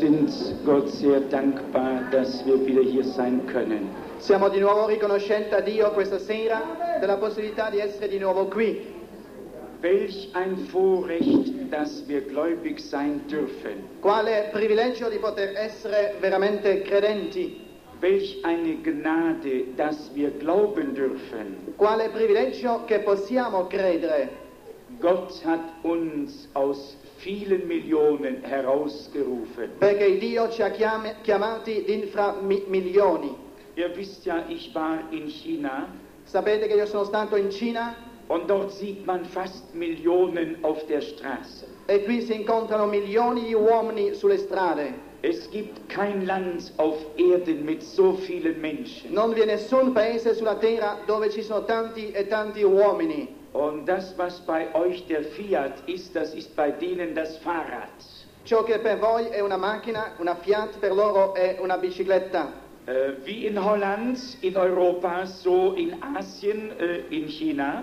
sind Gott sehr dankbar, dass wir wieder hier sein können. Siamo di nuovo riconoscenti a Dio questa sera della possibilità di essere di nuovo qui. Welch ein Vorrecht, dass wir gläubig sein dürfen. Quale privilegio di poter essere veramente credenti. Welch eine Gnade, dass wir glauben dürfen. Quale privilegio che possiamo credere. Gott hat uns aus vielen Millionen herausgerufen. Perché Dio ci ha chiamati d'infra milioni. Ihr wisst ja, ich war in China. Sapete che io sono stato in Cina? Und dort sieht man fast Millionen auf der Straße. E qui si incontrano milioni di uomini sulle strade. Es gibt kein Land auf Erden mit so vielen Menschen. Non vi è nessun paese sulla terra dove ci sono tanti e tanti uomini. Und das, was bei euch der Fiat ist, das ist bei denen das Fahrrad. Ciò che per voi è una macchina, una Fiat, per loro è una bicicletta. Wie in Holland, in Europa, so in Asien, in China,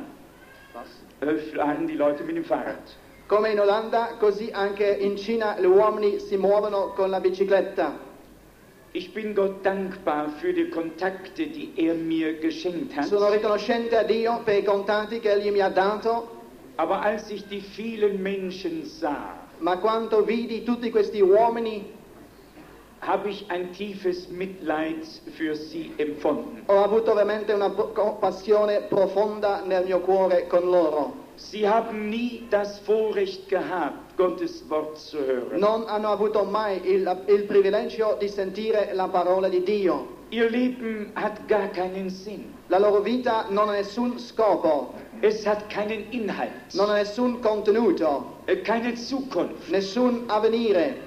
fahren die Leute mit dem Fahrrad. Come in Olanda, così anche in Cina gli uomini si muovono con la bicicletta. Ich bin Gott dankbar für die Kontakte, die er mir geschenkt hat. Sono riconoscente a Dio per i contatti che Egli mi ha dato. Aber als ich die vielen Menschen sah, Ma quando vidi tutti questi uomini, habe ich ein tiefes Mitleid für sie empfunden. ho avuto veramente una passione profonda nel mio cuore con loro. Sie haben nie das Vorrecht gehabt, Gottes Wort zu hören. Non hanno avuto mai il privilegio di sentire la parola di Dio. Ihr Leben hat gar keinen Sinn. La loro vita non ha nessun scopo, Es hat keinen Inhalt, non ha nessun contenuto, keine Zukunft. nessun avvenire.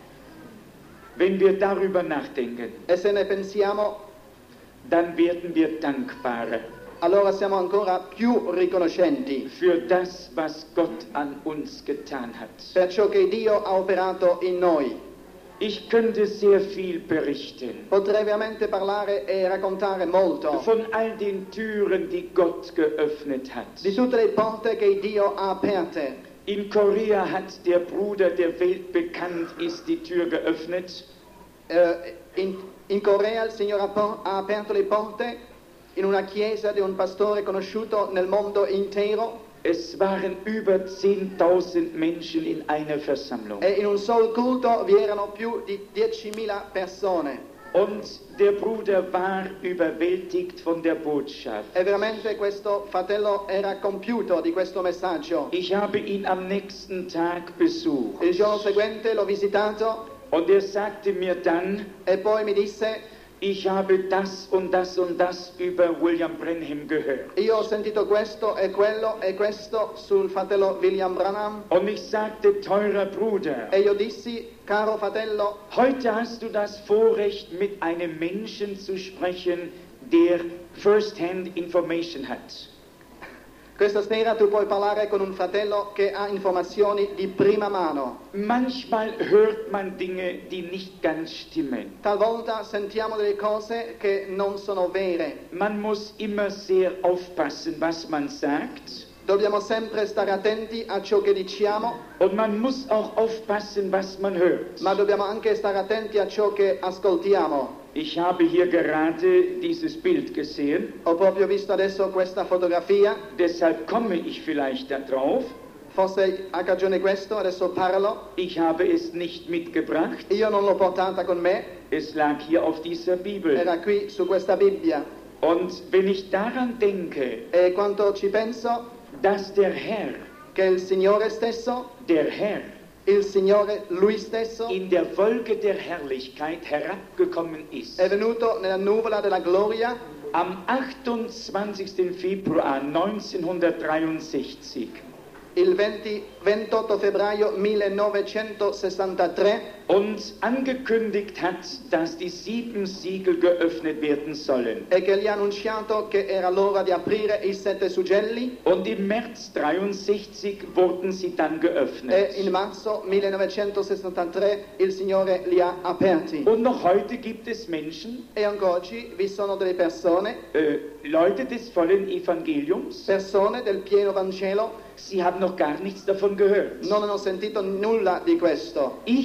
Wenn wir darüber nachdenken, E se ne pensiamo, dann werden wir dankbarer allora siamo ancora più riconoscenti für das, was Gott an uns getan hat. per ciò che Dio ha operato in noi. Ich könnte sehr viel berichten Potrei veramente parlare e raccontare molto von all den Türen, die Gott geöffnet hat. di tutte le porte che Dio ha aperte. In Korea hat der Bruder, der weltbekannt ist, die Tür geöffnet. In Corea il Signore ha aperto le porte in una chiesa di un pastore conosciuto nel mondo intero. Es waren über 10.000 Menschen in einer Versammlung. E in un solo culto vi erano più di 10.000 persone. Und der Bruder war überwältigt von der Botschaft. E veramente questo fratello era compiuto di questo messaggio. Ich habe ihn am nächsten Tag besucht. Il giorno seguente l'ho visitato Und er sagte mir dann, e poi mi disse: ich habe das und das und das über William Branham gehört. io ho sentito questo e quello e questo sul fratello William Branham. Und ich sagte, teurer Bruder, E io dissi: caro fratello, heute hast du das Vorrecht, mit einem Menschen zu sprechen, der First-Hand Information hat. questa sera tu puoi parlare con un fratello che ha informazioni di prima mano. Manchmal hört man Dinge, die nicht ganz stimmen. Talvolta sentiamo delle cose che non sono vere. Man muss immer sehr aufpassen, was man sagt. Dobbiamo sempre stare attenti a ciò che diciamo, Und man muss auch aufpassen, was man hört. ma dobbiamo anche stare attenti a ciò che ascoltiamo. Ich habe hier gerade dieses Bild gesehen, Ho proprio visto adesso questa fotografia, deshalb komme ich vielleicht darauf. forse ha ragione questo, adesso parlo. Ich habe es nicht mitgebracht, Io non l'ho portata con me, es lag hier auf dieser Bibel. era qui su questa Bibbia. Und wenn ich daran denke, E quando ci penso dass der Herr, che il Signore stesso, der Herr, il Signore Lui stesso, in der Wolke der Herrlichkeit herabgekommen ist, è venuto nella nuvola della gloria am 28. Februar 1963 il 28 febbraio 1963 und angekündigt hat, dass die 7 Siegel geöffnet werden sollen. e che gli ha annunciato che era l'ora di aprire i 7 suggelli Und im März 63 wurden sie dann e geöffnet. in marzo 1963 il Signore li ha aperti. Und noch heute gibt es Menschen, E ancora oggi vi sono delle persone Leute des vollen Evangeliums, del pieno Vangelo, sie haben noch gar nichts davon gehört. non hanno sentito nulla di questo. Ich verstehe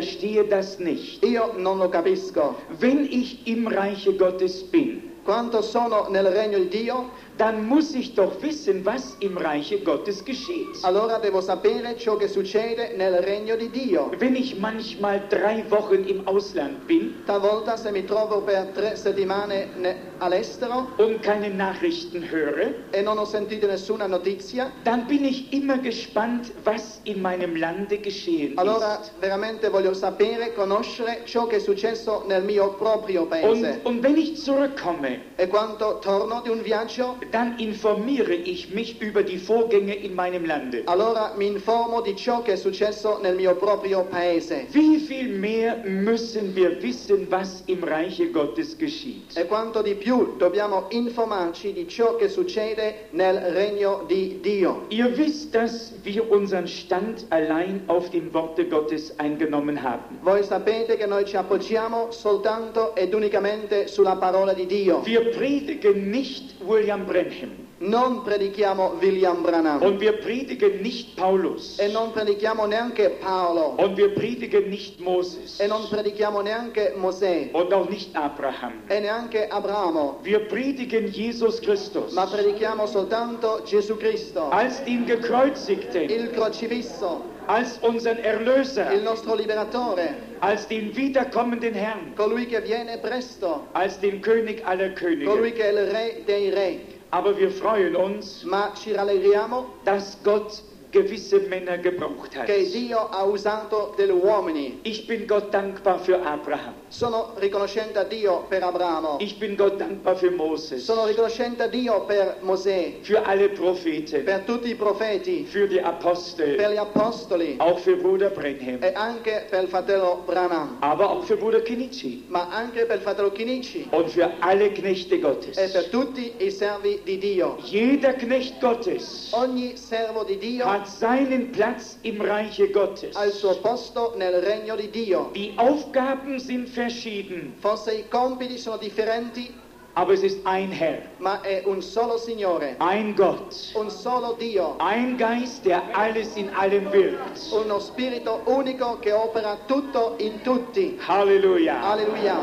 verstehe das nicht. Io non lo capisco. Wenn ich im Reiche Gottes bin, Quando sono nel regno di Dio, dann muss ich doch wissen, was im Reiche Gottes geschieht. allora devo sapere ciò che succede nel regno di Dio. Wenn ich manchmal 3 Wochen im Ausland bin Talvolta se mi trovo per 3 settimane all'estero und keine Nachrichten höre, e non ho sentito nessuna notizia, dann bin ich immer gespannt, was in meinem Lande geschehen allora ist. veramente voglio sapere, conoscere ciò che è successo nel mio proprio paese. Und wenn ich zurückkomme, E quando torno di un viaggio, dann informiere ich mich über die Vorgänge in meinem Lande. allora mi informo di ciò che è successo nel mio proprio paese. Wie viel mehr müssen wir wissen, was im Reiche Gottes geschieht? E quanto di più dobbiamo informarci di ciò che succede nel regno di Dio. Ihr wisst, dass wir unseren Stand allein auf dem Worte Gottes eingenommen haben. Voi sapete che noi ci appoggiamo soltanto ed unicamente sulla parola di Dio. Wir predigen nicht William Branham Non predichiamo William Branham und wir predigen nicht Paulus e non predichiamo neanche Paolo und wir predigen nicht Moses e non predichiamo neanche Mosè und auch nicht Abraham. e neanche Abramo, Wir predigen Jesus Christus ma predichiamo soltanto Gesù Cristo, als den Gekreuzigten, il crocifisso, als unseren il Erlöser, nostro liberatore, als den wiederkommenden Herrn, colui che viene presto, als den König aller colui Könige. che è il re dei re. Aber wir freuen uns, Ma ci rallegriamo dass Gott gewisse Männer gebraucht hat. che Dio ha usato degli uomini. Ich bin Gott dankbar für Abraham. Sono riconoscente a Dio per Abramo, Ich bin Gott dankbar für Moses, sono riconoscente a Dio per Mosè, für alle Propheten, per tutti i profeti, für die Apostel, per gli apostoli auch für Bruder Branham, e anche per il fratello Branham, aber auch für Bruder Kinichi ma anche per il fratello Chinici und für alle Knechte e Gottes. per tutti i servi di Dio. Jeder Knecht Gottes Ogni servo di Dio hat seinen Platz im Reiche Gottes. ha il suo posto nel regno di Dio. Die Aufgaben sind verschieden, Forse i compiti sono differenti, aber es ist ein Herr, ma è un solo Signore, ein Gott, un solo Dio, ein Geist, der alles in allem wirkt. uno spirito unico che opera tutto in tutti. Halleluja. Alleluia.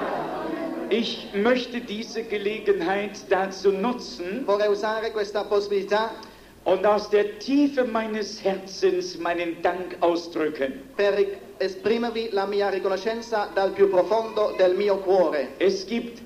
Ich möchte diese Gelegenheit dazu nutzen Vorrei usare questa possibilità und aus der Tiefe meines Herzens meinen Dank ausdrücken. per esprimervi la mia riconoscenza dal più profondo del mio cuore. Es gibt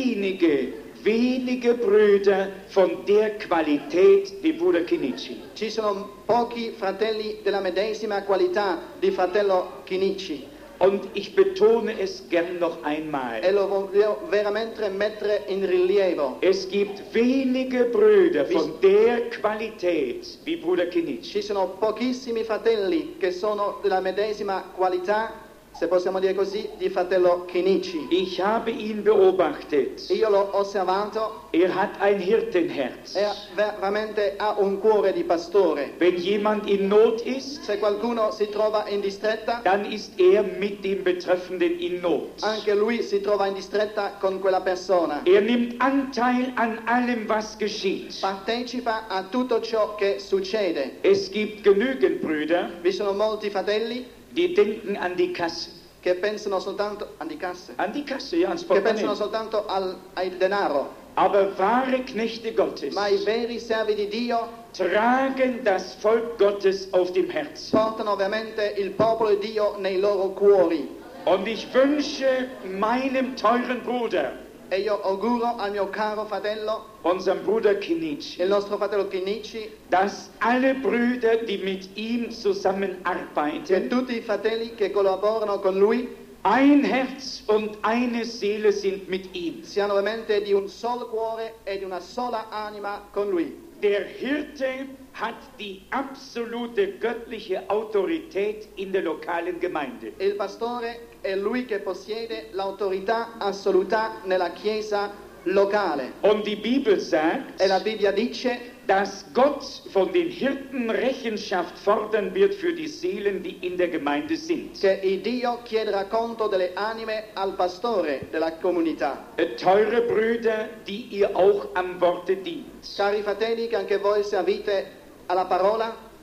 wenige Brüder von der Qualität wie Bruder Kinichi. Ci sono pochi fratelli della medesima qualità di fratello Chinici Und ich betone es gern noch einmal. e lo voglio veramente mettere in rilievo. Es gibt wenige Brüder von der Qualität wie Bruder Kinichi. Ci sono pochissimi fratelli che sono della medesima qualità, se possiamo dire così, di fratello Chinici. Ich habe ihn beobachtet. Io l'ho osservato, Er hat ein Hirtenherz. veramente ha un cuore di pastore. Wenn jemand in Not ist, Se qualcuno si trova in distretta, dann ist er mit dem Betreffenden in Not. anche lui si trova in distretta con quella persona. Er nimmt Anteil an allem, was geschieht. Partecipa a tutto ciò che succede. Es gibt genügend Brüder, Vi sono molti fratelli die denken an die Kasse. che pensano soltanto di casse, An die Kasse, ja, ans che pensano Portemonnaie. soltanto al denaro, Aber wahre Knechte Gottes ma i veri servi di Dio tragen das Volk Gottes auf dem Herzen. portano ovviamente il popolo di Dio nei loro cuori. Und ich wünsche meinem teuren Bruder, E io auguro al mio caro fratello, unserem Bruder Kinichi, il nostro fratello Chinici, dass alle Brüder, die mit ihm che zusammenarbeiten, tutti i fratelli che collaborano con lui ein Herz und eine Seele sind mit ihm. siano veramente di un solo cuore e di una sola anima con lui. Der Hirte hat die absolute göttliche Autorität in der lokalen Gemeinde. Il pastore è lui che possiede l'autorità assoluta nella chiesa locale. Und die Bibel sagt, E la Bibbia dice dass Gott von den Hirten Rechenschaft fordern wird für die Seelen, die in der Gemeinde sind. che il Dio chiederà conto delle anime al pastore della comunità. Teure Brüder, die ihr auch am Worte dient. Cari fratelli che anche voi servite alla parola,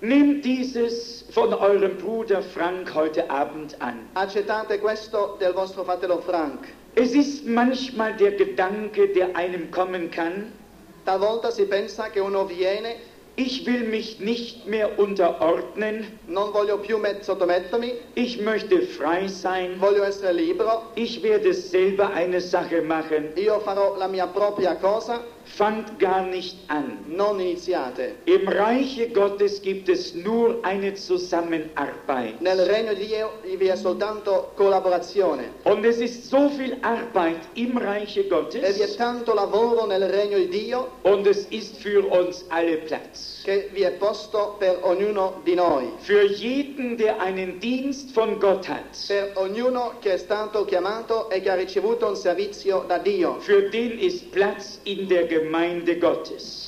Nehmt dieses von eurem Bruder Frank heute Abend an. Accettate questo del vostro fratello Frank. Es ist manchmal der Gedanke, der einem kommen kann, Talvolta si pensa che uno viene, ich will mich nicht mehr unterordnen, non voglio più sottomettermi, ich möchte frei sein, voglio essere libero, ich werde selber eine Sache machen. io farò la mia propria cosa, Fangt gar nicht an. non iniziate. Im Reiche Gottes gibt es nur eine Zusammenarbeit. Nel regno di Dio vi è soltanto collaborazione. Und es ist so viel Arbeit im Reiche E vi è Gottes tanto lavoro nel regno di Dio und es ist für uns alle Platz. che vi è posto per ognuno di noi. Für jeden, der einen Dienst von Gott hat, Per ognuno che è stato chiamato e che ha ricevuto un servizio da Dio. für den ist Platz in der Gemeinde Gottes.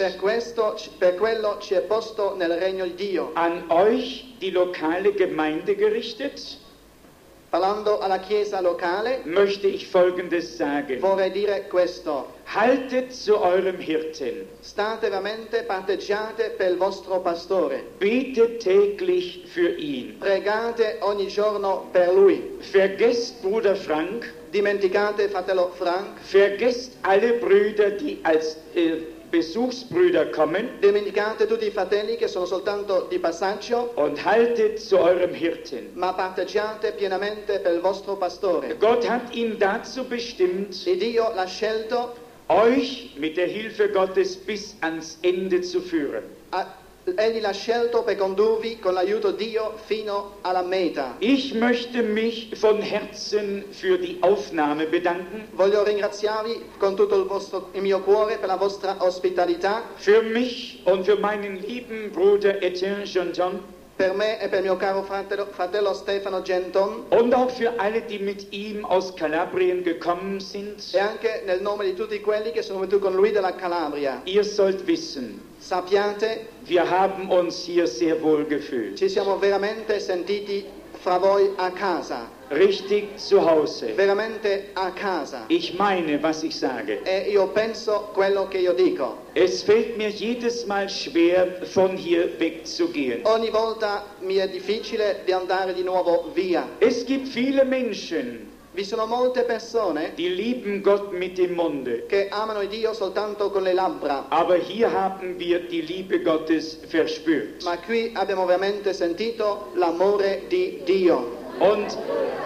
Per quello ci è posto nel regno di Dio. An euch, die lokale Gemeinde gerichtet, Parlando alla Chiesa locale, möchte ich Folgendes sagen. vorrei dire questo. Haltet zu eurem Hirten. State veramente patteggiate per il vostro pastore. Betet täglich für ihn. Pregate ogni giorno per lui. Vergesst Bruder Frank. Dimenticate fratello Frank. Vergesst alle Brüder, die als Besuchsbrüder kommen. Dimenticate tutti i fratelli che sono soltanto di passaggio. Und haltet zu eurem Hirten. Ma patteggiate pienamente per il vostro pastore. Gott hat ihn dazu bestimmt, E Dio l'ha scelto euch mit der Hilfe Gottes bis ans Ende zu führen. Egli l'ha scelto per condurvi con l'aiuto di Dio fino alla meta. Ich möchte mich von Herzen für die Aufnahme bedanken, Voglio ringraziarvi con tutto il mio cuore per la vostra ospitalità, für mich und für meinen lieben Bruder Etienne Janton per me e per mio caro fratello Stefano Genton, und auch für alle, die mit ihm aus Kalabrien gekommen sind. e anche nel nome di tutti quelli che sono venuti con lui dalla Calabria. Ihr sollt wissen, Sappiate, wir haben uns hier sehr wohl gefühlt. ci siamo veramente sentiti fra voi a casa, Richtig zu Hause. veramente a casa. Ich meine, was ich sage. E io penso quello che io dico. Es fällt mir jedes Mal schwer, von hier wegzugehen. Ogni volta mi è difficile di andare di nuovo via. Es gibt viele Menschen, Vi sono molte persone die lieben Gott mit dem Munde. che amano Dio soltanto con le labbra, Aber hier haben wir die Liebe Gottes verspürt. ma qui abbiamo veramente sentito l'amore di Dio. Und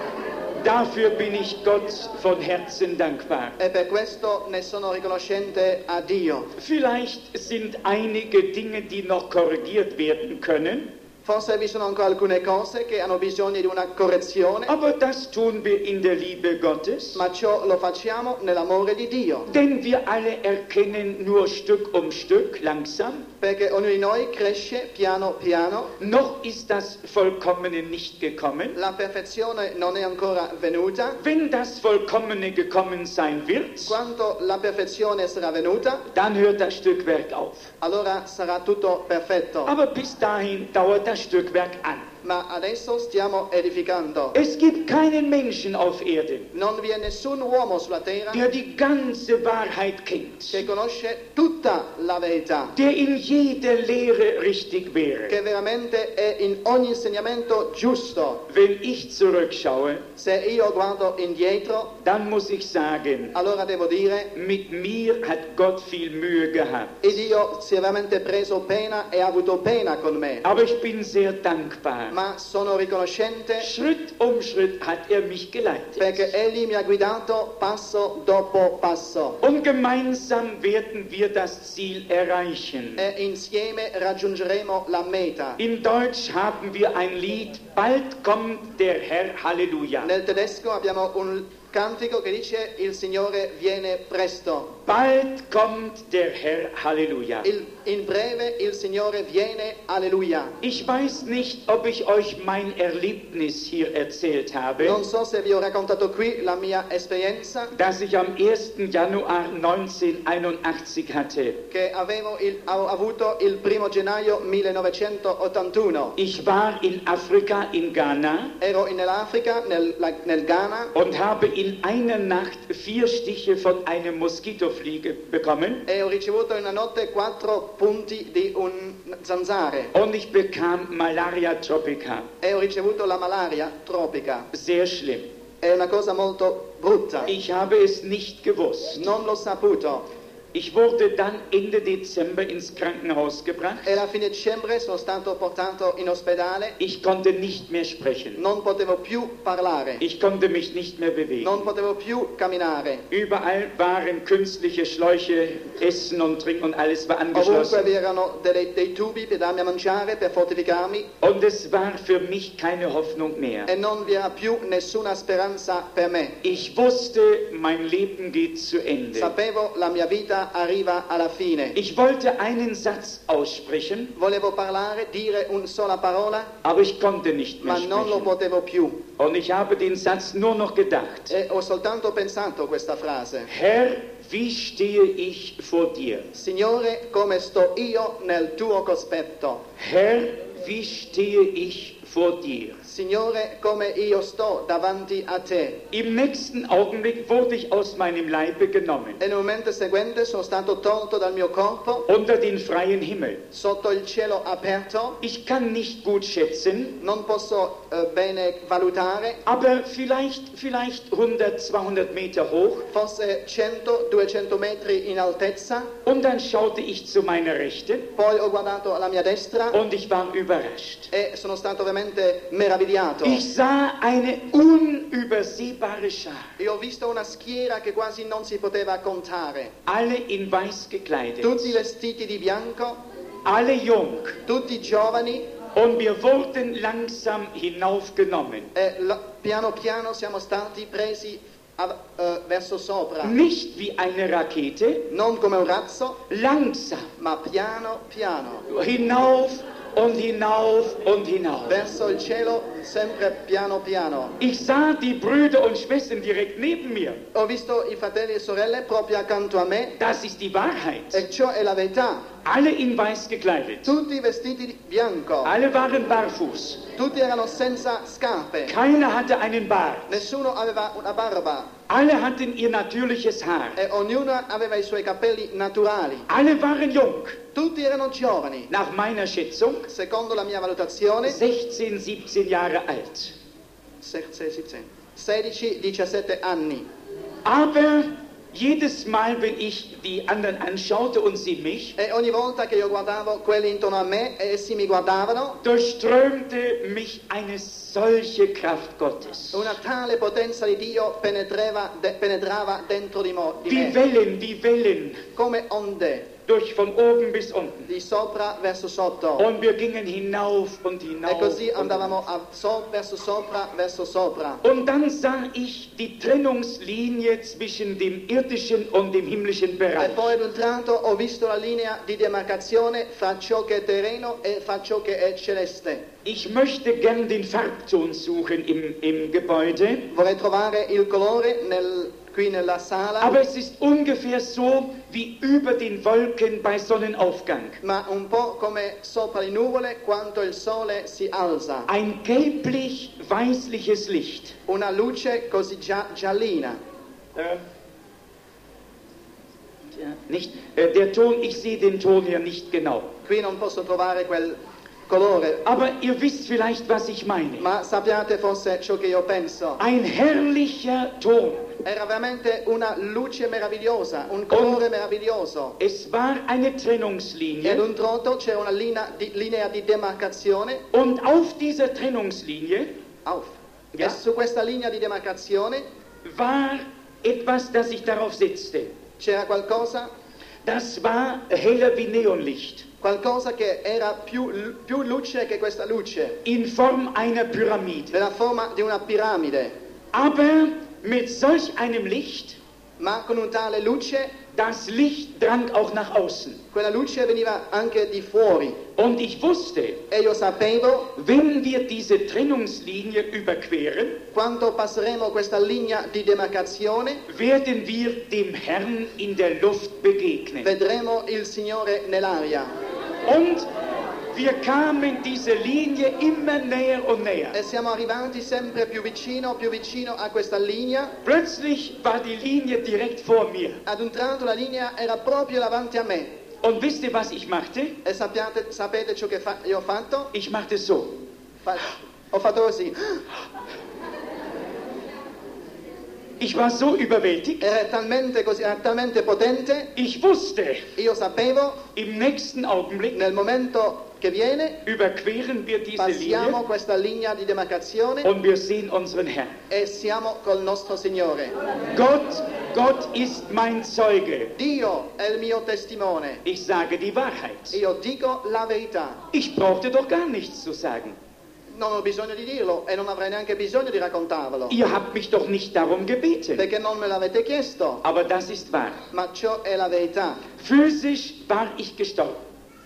dafür bin ich Gott von Herzen dankbar. E per questo ne sono riconoscente a Dio. Vielleicht sind einige Dinge, die noch korrigiert werden können, Forse vi sono ancora alcune cose che hanno bisogno di una correzione, aber das tun wir in der Liebe Gottes. ma ciò lo facciamo nell'amore di Dio. Denn wir alle erkennen nur Stück um Stück, langsam, Perché ognuno di noi cresce piano piano, noch ist das Vollkommene nicht gekommen. la perfezione non è ancora venuta. Wenn das Vollkommene gekommen sein wird, Quando la perfezione sarà venuta, dann hört das Stückwerk auf. allora sarà tutto perfetto. Aber bis dahin dauert das Stückwerk an. Ma adesso stiamo edificando. Es gibt keinen Menschen auf Erden, Non vi è nessun uomo sulla terra der die ganze Wahrheit kennt, che conosce tutta la verità, der in jeder Lehre richtig wäre. che veramente è in ogni insegnamento giusto. Wenn ich zurückschaue, Se io guardo indietro, dann muss ich sagen, allora devo dire, mit mir hat Gott viel Mühe gehabt. e Dio si è veramente preso pena e ha avuto pena con me. Aber ich bin sehr dankbar. Ma sono riconoscente Schritt um Schritt hat er mich geleitet. perché Egli mi ha guidato passo dopo passo. Und gemeinsam werden wir das Ziel erreichen. E insieme raggiungeremo la meta. In Deutsch haben wir ein Lied, bald kommt der Herr, Halleluja. Nel tedesco abbiamo un cantico che dice il Signore viene presto. Bald kommt der Herr, Halleluja. In breve il Signore viene, alleluia. Ich weiß nicht, ob ich euch mein Erlebnis hier erzählt habe, Non so se vi ho raccontato qui la mia esperienza das ich am 1. Januar 1981 hatte. che ho avuto il 1 gennaio 1981. Ich war in Afrika, in Ghana, Ero in Africa, nel Ghana, und habe in einer Nacht 4 Stiche von einer Moskitofliege bekommen. E ho ricevuto in una notte 4 punti di un zanzare. Und ich bekam Malaria tropica. E ho ricevuto la malaria tropica. Sehr schlimm. È una cosa molto brutta. Ich habe es nicht gewusst. Non l'ho saputo. Ich wurde dann Ende Dezember ins Krankenhaus gebracht. E alla fine dicembre sono stato portato in ospedale. Ich konnte nicht mehr sprechen. Non potevo più parlare. Ich konnte mich nicht mehr bewegen. Non potevo più camminare. Überall waren künstliche Schläuche, Essen und Trinken und alles war Ovunque angeschlossen. vi erano dei tubi per darmi a mangiare, per fortificarmi. Und es war für mich keine Hoffnung mehr. E non vi era più nessuna speranza per me. Ich wusste, mein Leben geht zu Ende. Sapevo la mia vita arriva alla fine. Ich wollte einen Satz aussprechen, Volevo parlare, dire una sola parola, aber ich konnte nicht mehr ma non lo sprechen. potevo più. Und ich habe den Satz nur noch gedacht. E ho soltanto pensato questa frase. Herr, wie stehe ich vor dir? Signore, come sto io nel tuo cospetto? Herr, wie stehe ich vor dir? Signore, come io sto davanti a te? Im nächsten Augenblick wurde ich aus meinem Leibe genommen, E nel momento seguente sono stato tolto dal mio corpo, unter den freien Himmel. sotto il cielo aperto. Ich kann nicht gut schätzen, Non posso bene valutare, aber vielleicht 100, 200 Meter hoch. forse 100-200 metri in altezza. Und dann schaute ich zu meiner Rechten Poi ho guardato alla mia destra und ich war überrascht. e sono stato veramente meravigliato. Ich sah eine unübersehbare Schar, Io ho visto una schiera che quasi non si poteva contare. alle in weiß gekleidet, Tutti vestiti di bianco, alle jung. tutti giovani, Und wir wurden langsam hinaufgenommen. e piano piano siamo stati presi verso sopra. Nicht wie eine Rakete, Non come un razzo, langsam. ma piano piano. Hinauf und hinauf und hinauf. Verso il cielo, sempre piano piano. Ich sah die Brüder und Schwestern direkt neben mir. Ho visto i fratelli e sorelle proprio accanto a me, Das ist die Wahrheit. e ciò è la verità. Alle in weiß gekleidet. Tutti vestiti di bianco, Alle waren barfuß. tutti erano senza scarpe, Keiner hatte einen Bart. nessuno aveva una barba Alle hatten ihr natürliches Haar. e ognuno aveva i suoi capelli naturali. Alle waren jung. Tutti erano giovani, Nach meiner Schätzung secondo la mia valutazione 16, 17 Jahre alt. 16-17 anni. Aber jedes Mal, wenn ich die anderen anschaute und sie mich, E ogni volta che io guardavo quelli intorno a me e essi mi guardavano, durchströmte mich eine solche Kraft Gottes. una tale potenza di Dio penetrava dentro di Wie me, Wellen, come onde, durch von oben bis unten. di sopra verso sotto. Und wir gingen hinauf und E hinauf. così und andavamo verso sopra. Und dann sah ich die Trennungslinie zwischen dem irdischen und dem himmlischen E Bereich. poi ad un tratto ho visto la linea di demarcazione fra ciò che è terreno e fra ciò che è celeste. Ich möchte gern den Farbton suchen im Gebäude, Vorrei trovare il colore qui nella sala, aber es ist ungefähr so wie über den Wolken bei Sonnenaufgang. ma un po' come sopra le nuvole quando il sole si alza. Ein gelblich-weißliches Licht. Una luce così giallina. Nicht, der Ton, ich sehe den Ton hier nicht genau. Qui non posso trovare quel colore, Aber ihr wisst vielleicht, was ich meine. ma sappiate forse ciò che io penso. Ein herrlicher Ton. Era veramente una luce meravigliosa, un colore meraviglioso. Es war eine E ad Trennungslinie un tratto c'era una linea di demarcazione. und auf dieser Trennungslinie Auf. Ja. E su questa linea di demarcazione war etwas, das sich darauf setzte. c'era qualcosa Das war heller wie Neonlicht, qualcosa che era più luce che questa luce, in Form einer Pyramide. nella forma di una piramide, Aber mit solch einem Licht, ma con un tale luce, das Licht drang auch nach außen. quella luce veniva anche di fuori. Und ich wusste, E io sapevo, wenn wir diese Trennungslinie überqueren, quando passeremo questa linea di demarcazione, werden wir dem Herrn in der Luft begegnen. vedremo il Signore nell'aria. Und wir kamen dieser Linie immer näher und näher. E siamo arrivati sempre più vicino a questa linea. Plötzlich war die Linie direkt vor mir. Ad un tratto la linea era proprio davanti a me. Und wisst ihr, was ich machte? E sapete ciò che io ho fatto? Ich machte so. Ho fatto così. Ich war so überwältigt. Era talmente potente. Ich wusste, Io sapevo, im nächsten Augenblick nel momento che viene, überqueren wir diese passiamo Linie questa linea di demarcazione und wir sehen unseren Herrn. e siamo col nostro Signore. Gott ist mein Zeuge. Dio è il mio testimone. Ich sage die Wahrheit. Io dico la verità. Ich brauchte doch gar nichts zu sagen. Non ho bisogno di dirlo e non avrei neanche bisogno di raccontarvelo. Ihr habt mich doch nicht darum gebeten. Perché non me l'avete chiesto. Aber das ist wahr. Ma ciò è la verità. Physisch war ich gestorben.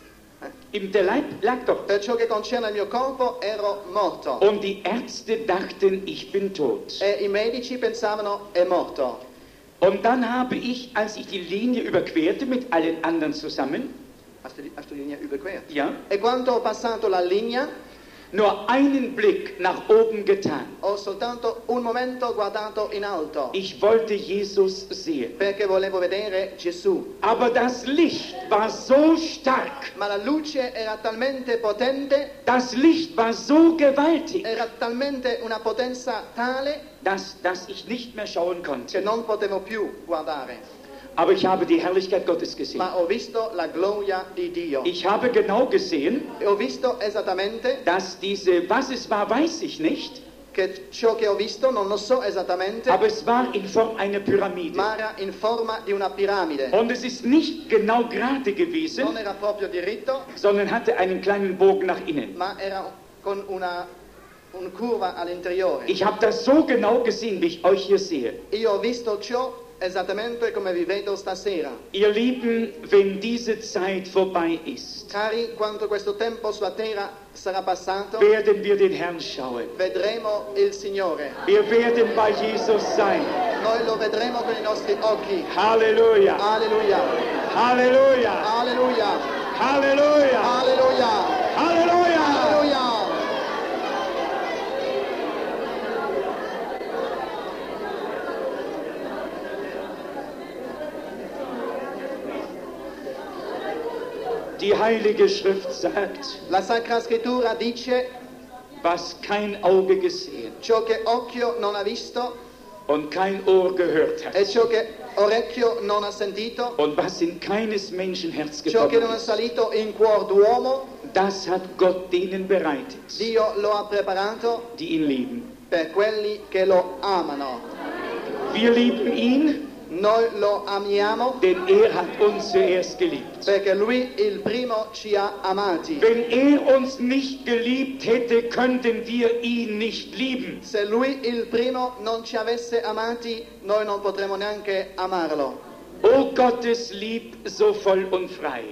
Der Leib lag doch. Per ciò che concerne il mio corpo ero morto. Und die Ärzte dachten, ich bin tot. E i medici pensavano è morto. Und dann habe ich, als ich die Linie überquerte mit allen anderen zusammen, Hast du die linea überquert? ja, E quando ho passato la linea, nur einen Blick nach oben getan. ho soltanto un momento guardato in alto. Ich wollte Jesus sehen. Perché volevo vedere Gesù. Aber das Licht war so stark. Ma la luce era talmente potente, Das Licht war so gewaltig, era talmente una potenza tale dass ich nicht mehr schauen che konnte. non potevo più guardare. Aber ich habe die Herrlichkeit Gottes gesehen. Ma ho visto la gloria di Dio. Ich habe genau gesehen, E ho visto esattamente dass was es war, weiß ich nicht, che ciò che ho visto non lo so esattamente, aber es war in Form einer Pyramide. ma era in forma di una piramide. Und es ist nicht genau gerade Non gewesen, era proprio diritto, sondern hatte einen kleinen Bogen nach innen. ma era con una curva all'interiore. Ich habe das so genau gesehen, wie ich euch hier sehe. Io ho visto ciò esattamente come vi vedo stasera. Ihr Lieben, wenn diese Zeit vorbei ist, Cari, quando questo tempo sulla terra sarà passato, werden wir den Herrn schauen. vedremo il Signore. Wir werden bei Jesus sein. Noi lo vedremo con i nostri occhi. Halleluja, Alleluia, Halleluja, alleluia, Halleluja, alleluia, Halleluja. alleluia. Die Heilige Schrift sagt, La Sacra Scrittura dice was kein Auge gesehen ciò che occhio non ha visto und kein Ohr gehört hat e ciò che orecchio non ha sentito, und was in keines Menschen Herz ciò che gekommen non è ist, salito in cuor d'uomo, das hat Gott denen bereitet, Dio lo ha preparato die ihn lieben. per quelli che lo amano. Wir lieben ihn, Noi lo amiamo denn hat uns zuerst geliebt. perché Lui il primo ci ha amati. Wenn uns nicht geliebt hätte, könnten wir ihn nicht lieben. Se Lui il primo non ci avesse amati, noi non potremmo neanche amarlo. O Gottes Lieb, so voll und frei.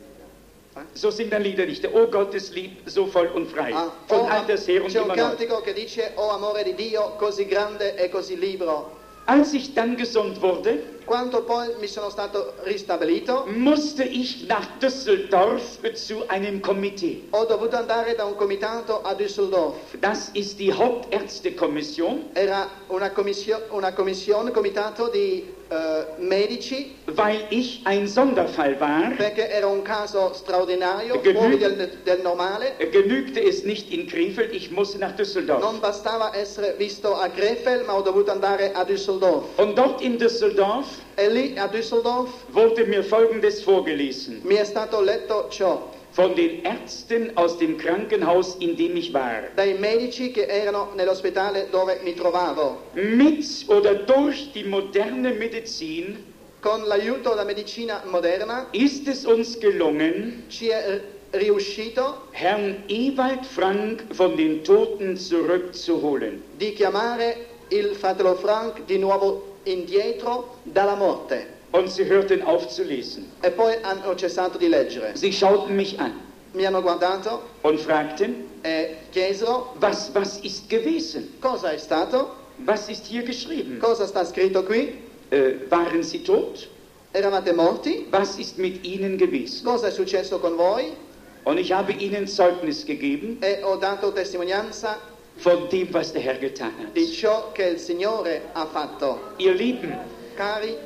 So sind dann Lieder nicht. O Gottes Lieb, so voll und frei. Von alters her und c'è un immer neu. cantico che dice O amore di Dio, così grande e così libero. Als ich dann gesund wurde, Quando poi mi sono stato ristabilito, musste ich nach Düsseldorf zu einem Komitee. ho dovuto andare da un comitato a Düsseldorf. Das ist die Hauptärztekommission, Era una commissione, comitato di medici, weil ich ein Sonderfall war. perché era un caso straordinario, Genü- fuori del normale. Genügte es nicht in Krefeld, ich musste nach Düsseldorf. Non bastava essere visto a Krefeld, ma ho dovuto andare a Düsseldorf. Und dort in Düsseldorf E lì a Düsseldorf wurde mir Folgendes vorgelesen. mi è stato letto ciò Von den Ärzten aus dem Krankenhaus, in dem ich war. dai medici che erano nell'ospedale dove mi trovavo. Mit oder durch die moderne Medizin Con l'aiuto della medicina moderna ist es uns gelungen, ci è riuscito Herrn Ewald Frank von den Toten zurückzuholen. di chiamare il fratello Frank di nuovo indietro dalla morte. Und sie hörten auf zu lesen. E poi hanno cessato di leggere. Sie schauten mich an Mi hanno guardato und fragten, e chiesero was ist gewesen? cosa è stato, Was ist hier geschrieben? cosa sta scritto qui, Waren sie tot? eravate morti, Was ist mit ihnen gewesen? cosa è successo con voi, Und ich habe ihnen Zeugnis gegeben e ho dato testimonianza von dem, was der Herr getan di hat. ciò che il Signore ha fatto. Ihr Lieben, Cari,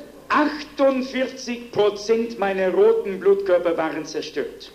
48% meiner roten Blutkörper waren zerstört.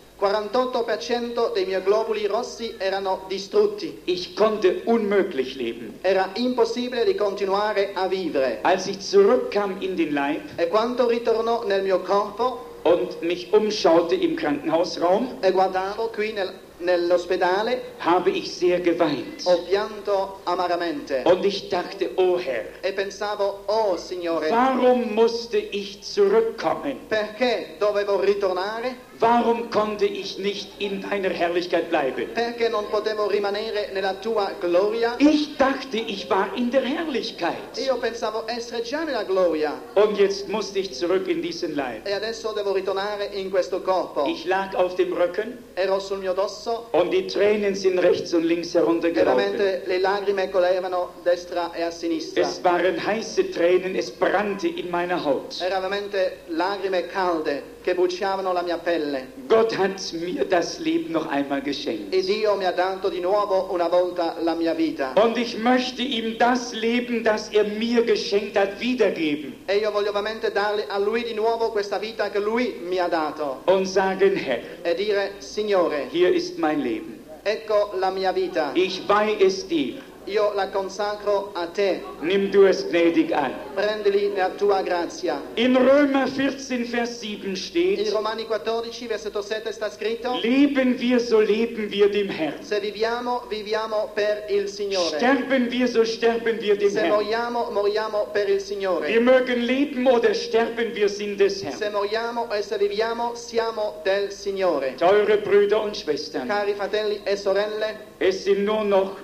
48% dei miei globuli rossi erano distrutti. Ich konnte unmöglich leben. Era impossibile di continuare a vivere. Als ich zurückkam in den Leib E quando ritornò nel mio corpo und mich umschaute im Krankenhausraum, e guardavo qui nell'ospedale, habe ich sehr geweint. ho pianto amaramente Und ich dachte, oh Herr, e pensavo, oh Signore, warum musste ich zurückkommen? perché dovevo ritornare? Warum konnte ich nicht in deiner Herrlichkeit bleiben? Perché non potevo rimanere nella tua gloria? Ich dachte, ich war in der Herrlichkeit. Io pensavo essere già nella gloria Und jetzt musste ich zurück in diesen Leib. e adesso devo ritornare in questo corpo. Ich lag auf dem Rücken Ero sul mio dorso und die Tränen sind rechts und links e heruntergelaufen. veramente le lacrime correvano a destra e a sinistra. Es waren heiße Tränen, es brannte in meiner Haut. Erano veramente lacrime calde che bruciavano la mia pelle. Gott hat mir das Leben noch einmal geschenkt. E Dio mi ha dato di nuovo una volta la mia vita. Und ich möchte ihm das Leben, das er mir geschenkt hat, wiedergeben. E io voglio veramente darle a Lui di nuovo questa vita che Lui mi ha dato. Und sagen, Herr, E dire, Signore, hier ist mein Leben. ecco la mia vita. Ich weihe es dir. Io la consacro a te. Nimm du es gnädig an. Prendili nella tua grazia. In Römer 14, Vers 7 In steht, Romani 14, versetto 7 sta scritto: leben wir, so leben wir dem Herrn. se viviamo, viviamo per il Signore. Sterben wir, so sterben wir dem Se Herrn. moriamo, moriamo per il Signore. Wir mögen leben oder sterben, wir sind des Herrn. Se moriamo e se viviamo, siamo del Signore. Teure Brüder und Schwestern, Cari fratelli e sorelle, es sind nur noch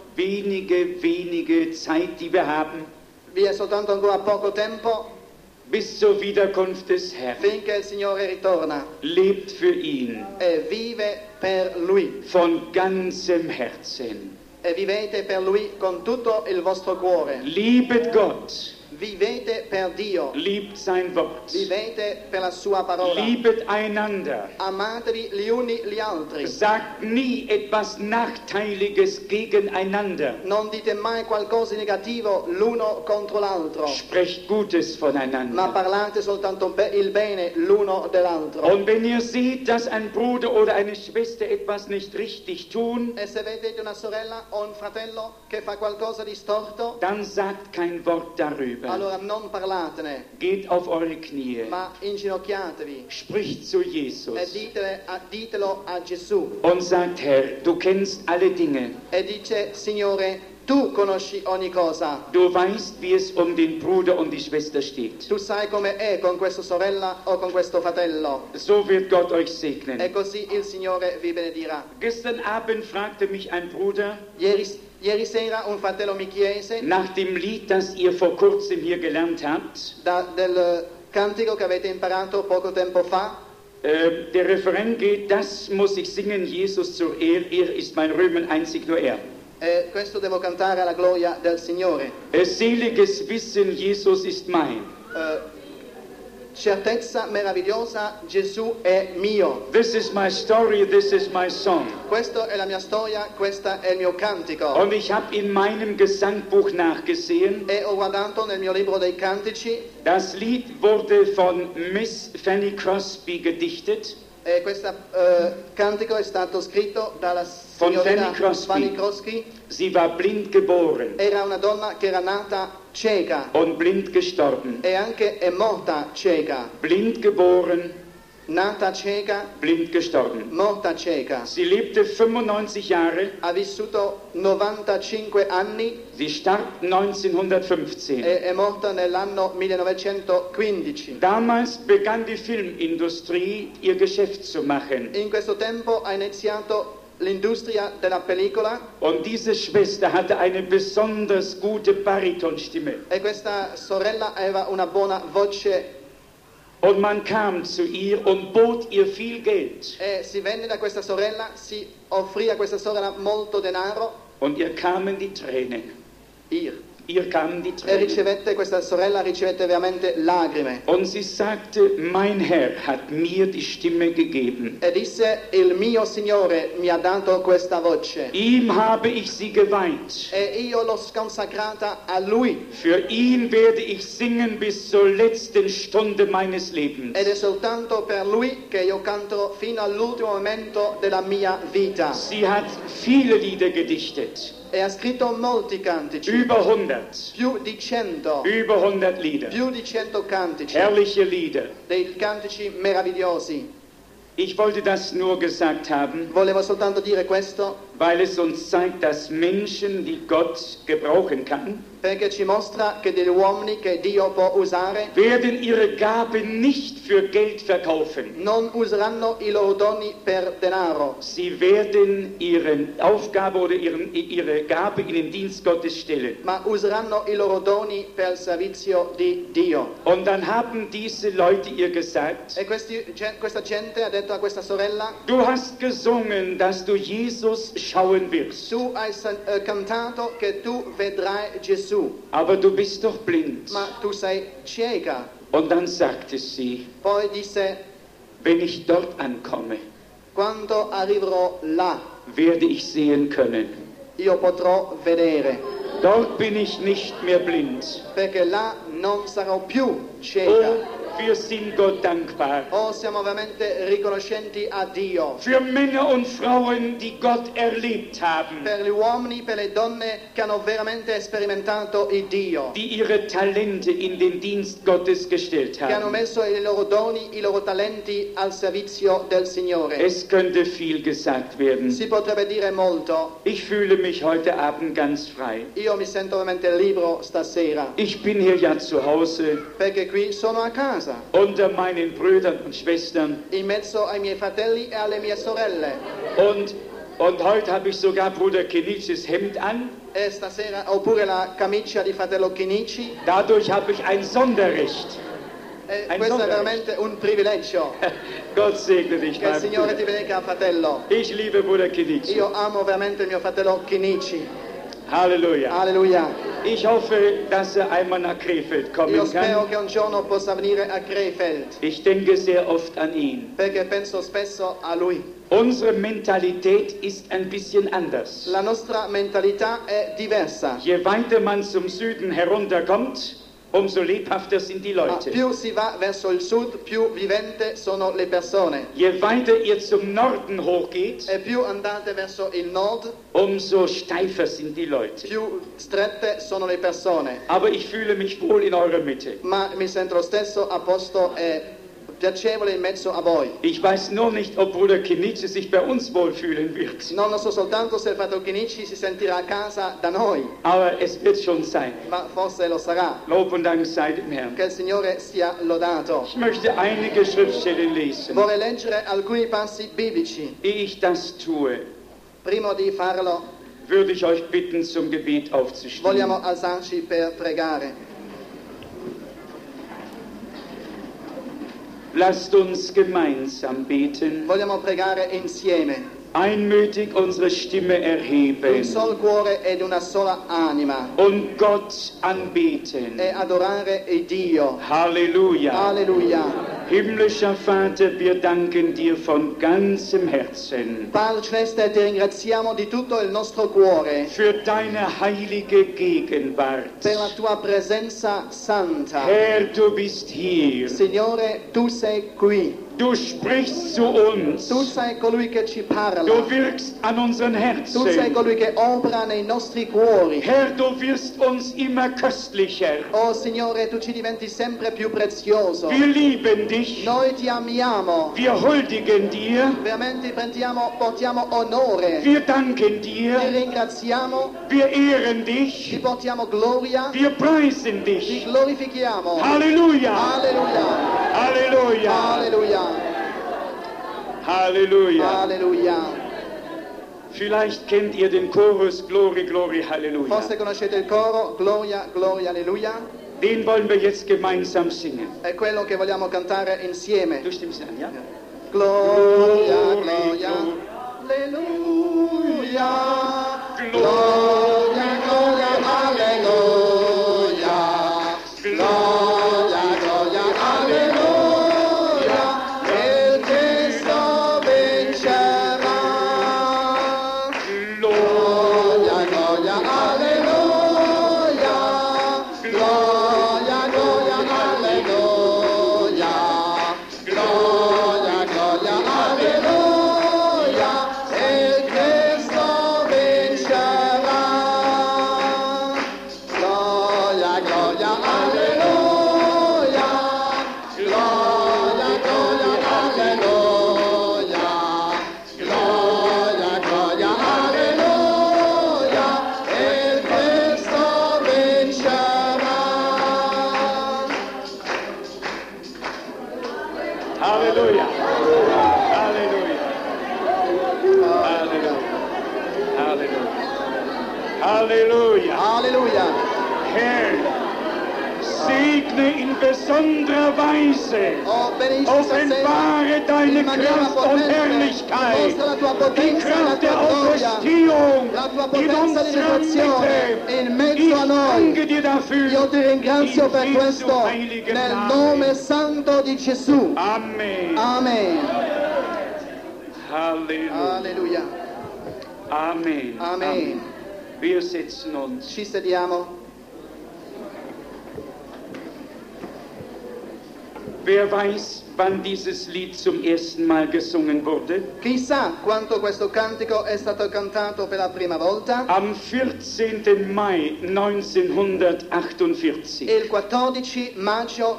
wenige Zeit, die wir haben, vi è soltanto ancora poco tempo bis zur Wiederkunft des Herrn. finché il Signore ritorna Lebt für ihn e vive per Lui. von ganzem Herzen. E vivete per Lui con tutto il vostro cuore. Liebet Gott, Vivete per Dio. liebt sein Wort. Vivete per la sua parola. Liebet einander. Amatevi gli uni gli altri. Sagt nie etwas Nachteiliges gegeneinander. Non dite mai qualcosa di negativo l'uno contro l'altro, Sprecht Gutes ma voneinander. parlate soltanto il bene l'uno dell'altro. Und wenn ihr seht, dass ein Bruder oder eine Schwester etwas nicht richtig tun, E se vedete una sorella o un fratello che fa qualcosa di storto, dann sagt kein Wort darüber. allora non parlatene, Geht auf eure Knie. ma inginocchiatevi Spricht zu e Jesus. ditelo a Gesù. Und sagt, Herr, du kennst alle Dinge. E dice, Signore, tu conosci ogni cosa. Du weißt, wie es um den Bruder und die Schwester steht. Tu sai come è con questa sorella o con questo fratello. So wird Gott euch segnen. E così il Signore vi benedirà. Gestern Abend fragte mich ein Bruder Ieri sera un fratello mi chiese nach dem Lied, das ihr vor kurzem hier gelernt habt. del cantico che avete imparato poco tempo fa. Der Refrain geht, das muss ich singen, Jesus zur Ehre, er ist mein Rühmen, einzig nur er. E questo devo cantare alla gloria del Signore. Seliges Wissen, Jesus ist mein. Certezza meravigliosa, Gesù è mio. This is my story, this is my song. Questa è la mia storia, questo è il mio cantico. Und ich habe in meinem Gesangbuch nachgesehen, E ho guardato nel mio libro dei cantici, das Lied wurde von Miss Fanny Crosby gedichtet. e questo cantico è stato scritto dalla Von signorina Fanny Crosby. Fanny Crosby. Sie war blind geboren Era una donna che era nata cieca und blind gestorben. e anche è morta cieca. Blind geboren, Nata cieca, blind gestorben. morta cieca. Sie lebte 95 Jahre, Ha vissuto 95 anni sie starb 1915. e è morta nell'anno 1915. Damals begann die Filmindustrie ihr Geschäft zu machen. In questo tempo ha iniziato l'industria della pellicola Und diese Schwester hatte eine besonders gute Baritonstimme. e questa sorella aveva una buona voce Und man kam zu ihr und bot ihr viel Geld. e si venne da questa sorella, si offrì a questa sorella molto denaro. Und ihr kamen die Tränen. Ihr kamen die Tränen. Questa sorella ricevette veramente lacrime. Und sie sagte, mein Herr hat mir die Stimme gegeben. E disse, il mio Signore mi ha dato questa voce. Ihm habe ich sie geweiht. E io l'ho consacrata a Lui. Für ihn werde ich singen bis zur letzten Stunde meines Lebens. Ed è soltanto per Lui che io canto fino all'ultimo momento della mia vita. Sie hat viele Lieder gedichtet. E ha scritto molti cantici. Über 100. Più di 100. Über 100 Lieder. Più di 100 cantici. Herrliche Lieder. Dei cantici meravigliosi. Ich wollte das nur gesagt haben, Volevo soltanto dire questo, weil es uns zeigt, dass Menschen, die Gott gebrauchen kann, perché ci mostra che degli uomini che Dio può usare werden ihre Gaben nicht für Geld verkaufen. non useranno i loro doni per denaro, Sie werden ihre Aufgabe oder ihre Gabe in den Dienst Gottes stellen. ma useranno i loro doni per il servizio di Dio. Und dann haben diese Leute ihr gesagt, E questa gente ha detto a questa sorella, du hast gesungen, dass du Jesus schauen wirst, tu hai cantato che tu vedrai Gesù, aber du bist doch blind. ma tu sei cieca. Und dann sagte sie, Poi disse, wenn ich dort ankomme, quando arriverò là, werde ich sehen können. io potrò vedere, Dort bin ich nicht mehr blind. perché là non sarò più cieca. Oh, wir sind Gott dankbar. Oh, siamo veramente riconoscenti a Dio. Für Männer und Frauen, die Gott erlebt haben, Per gli uomini, per le donne che hanno veramente sperimentato il Dio, die ihre Talente in den Dienst Gottes gestellt che hanno haben. messo i loro doni, i loro talenti al servizio del Signore. Es könnte viel gesagt werden. Si potrebbe dire molto. Ich fühle mich heute Abend ganz frei. Io mi sento veramente libero stasera, Ich bin hier ja zu Hause perché qui sono a casa, unter meinen Brüdern und Schwestern. in mezzo ai miei fratelli e alle mie sorelle. Und heute habe ich sogar Bruder Kenitzes Hemd an. E stasera ho pure la camicia di fratello Chinici. Dadurch habe ich ein Sonderrecht. E Ein questo è Sonderrecht. veramente un privilegio. Gott segne dich, Che il mein Signore ti Bruder. benedica, fratello. Ich liebe Bruder Kenitz. Io amo veramente il mio fratello Chinici. Halleluja. Alleluia. Ich hoffe, dass er einmal nach Krefeld Io kommen spero kann. che un giorno possa venire a Krefeld, Ich denke sehr oft an ihn. perché penso spesso a lui. Unsere Mentalität ist ein bisschen anders. La nostra mentalità è diversa. Je weiter man zum Süden herunterkommt, umso lebhafter sind die Ma Leute. più si va verso il sud, più vivente sono le persone. Je weiter ihr zum Norden hochgeht, E più andate verso il nord, umso steifer sind die Leute. più strette sono le persone. Aber ich fühle mich wohl in eurer Mitte. Ma mi sento lo stesso a posto e piacevole in mezzo a voi. Ich weiß nur nicht, ob Bruder Kenitze sich bei uns wohlfühlen wird. Non lo so soltanto se il fratello Chinici si sentirà a casa da noi, Aber es wird schon sein. ma forse lo sarà. Lob und Dank sei dem Herrn. Che il Signore sia lodato. Ich möchte einige Schriftstellen lesen. Vorrei leggere alcuni passi biblici. Ehe ich das tue, Prima di farlo, würde ich euch bitten, zum Gebet aufzustehen. vogliamo alzarci per pregare. Lasst uns gemeinsam beten, Vogliamo pregare insieme, einmütig unsere Stimme un erheben solo cuore ed una sola anima, und Gott anbeten. e adorare il Dio. Halleluja. Alleluia. Himmlischer Vater, wir danken dir von ganzem Herzen Padre Celeste, ti ringraziamo di tutto il nostro cuore für deine heilige Gegenwart. per la tua presenza santa. Herr, du bist hier. Signore, tu sei qui. Du sprichst zu uns. Tu sei colui che ci parla. Du wirkst an unseren Tu sei Herzen. colui che opera nei nostri cuori. Herr, du wirst uns immer köstlicher. Oh Signore, tu ci diventi sempre più prezioso. Wir lieben dich. Noi ti amiamo. Wir huldigen dir. Veramente portiamo onore. Wir danken Ti dir. ringraziamo. Wir ehren Ti dich. portiamo gloria. Wir preisen Ti dich. glorifichiamo. Halleluja. Alleluia. Halleluja. Alleluia. Halleluja. Alleluia. Vielleicht kennt ihr den Chorus Glory, Glory, Halleluja. Forse conoscete il coro Gloria, Gloria, Alleluia. Den wollen wir jetzt gemeinsam singen. È quello che vogliamo cantare insieme. Du stimmst an, ja? Gloria, Gloria, Alleluia. Gloria, Gloria, Alleluia. Gloria, gloria, alleluia, il Cristo vincerà. Gloria, gloria, alleluia, gloria, gloria, alleluia, gloria, gloria, alleluia, il Cristo vincerà. Gloria, gloria, alleluia, gloria, gloria, alleluia, gloria, gloria, alleluia, il Cristo vincerà. Halleluja. Halleluja. Halleluja. Halleluja. Halleluja. Alleluia. Herr, segne in besonderer Weise. Oh, benissimo Offenbare deine Kraft und Herrlichkeit. Mostra la tua Die potenza e la Kraft der tua gloria. Auferstehung La tua in potenza di unserer risurrezione Mitte. in mezzo Ich a noi. danke dir dafür. Io ti ringrazio In per Jesu questo heiligen nel Namen. nome santo di Gesù. Amen. Amen. Halleluja. Alleluia. Amen. Amen. Wir setzen uns. Ci sediamo. Wer weiß, wann dieses Lied zum ersten Mal gesungen wurde? Chissà quanto questo cantico è stato cantato per la prima volta. Am 14. Mai 1948, Il 14 maggio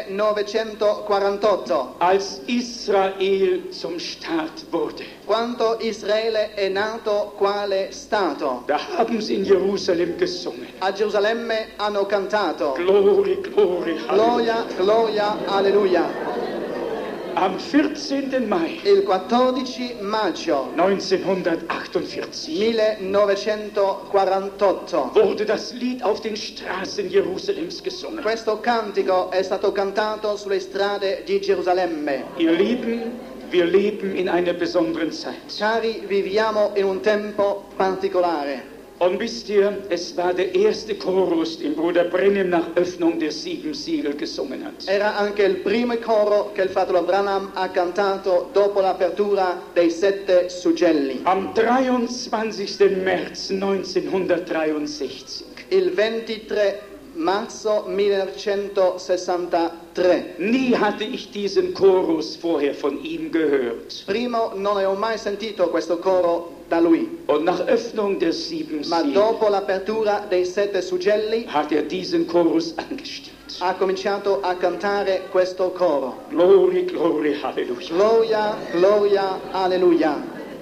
1948, als Israel zum Staat wurde. quando Israele è nato quale Stato. Da haben sie in Jerusalem gesungen. A Gerusalemme hanno cantato Glory, glory, Halleluja. Gloria, gloria, alleluia. Am 14. Mai Il 14 maggio 1948 1948 wurde das Lied auf den Straßen Jerusalems gesungen. questo cantico è stato cantato sulle strade di Gerusalemme. Ihr Lieben, wir leben in einer besonderen Zeit. Cari, viviamo in un tempo particolare. Und wisst ihr, es war der erste Chorus, den Bruder Brennim nach Öffnung der 7 Siegel gesungen hat. Era anche il primo coro che il fratello Branham ha cantato dopo l'apertura dei 7 suggelli. Am 23. März 1963. Il 23 marzo 1963. Nie hatte ich diesen Chorus vorher von ihm gehört. Primo non avevo mai sentito questo coro da lui, Und nach Öffnung der 7 ma Siegel dopo l'apertura dei 7 suggelli hat diesen Chorus angestimmt. ha cominciato a cantare questo coro. Glory, glory, Halleluja. Gloria, gloria, alleluia.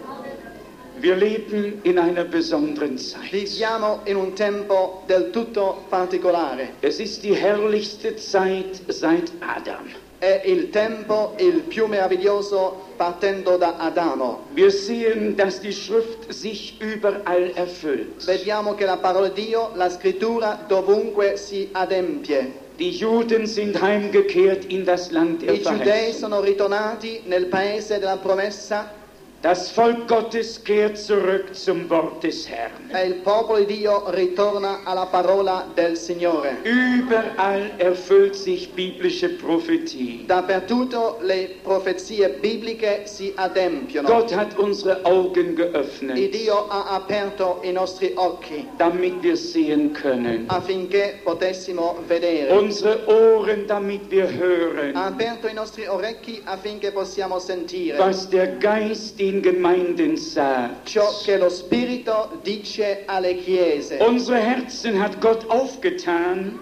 Wir leben in einer besonderen Zeit. Viviamo in un tempo del tutto particolare. Es ist die herrlichste Zeit seit Adam. È il tempo il più meraviglioso partendo da Adamo. Wir sehen, dass die Schrift sich überall erfüllt. Vediamo che la parola di Dio, la scrittura, dovunque si adempie. Die Juden sind heimgekehrt in das Land der I giudei Verheißung. sono ritornati nel paese della promessa Das Volk Gottes kehrt zurück zum Wort des Herrn. e il popolo di Dio ritorna alla parola del Signore. Überall erfüllt sich biblische Prophetie. Dappertutto le profezie bibliche si adempiono. Gott hat unsere Augen Il geöffnet, Dio ha aperto i nostri occhi damit wir sehen können. affinché potessimo vedere. Unsere Ohren, damit wir Ha hören, aperto i nostri orecchi affinché possiamo sentire was der Geist den Gemeinden sagt. ciò che lo Spirito dice alle chiese. Unsere Herzen hat Gott aufgetan,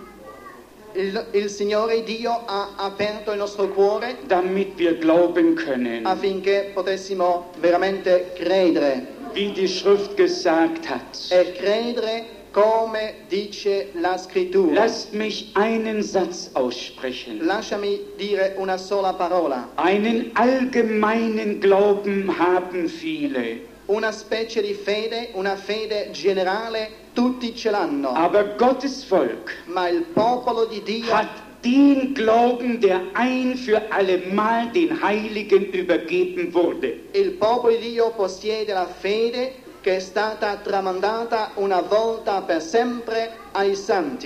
Il Signore Dio ha aperto il nostro cuore damit wir glauben können, affinché potessimo veramente credere wie die Schrift gesagt hat. e credere come dice la scrittura. Lasst mich einen Satz aussprechen. Lasciami dire una sola parola. Einen allgemeinen Glauben haben viele, Una specie di fede, una fede generale, tutti ce l'hanno, aber Gottes Volk ma il popolo di Dio hat den Glauben, der ein für allemal den Heiligen übergeben wurde. il popolo di Dio possiede la fede che è stata tramandata una volta per sempre ai santi.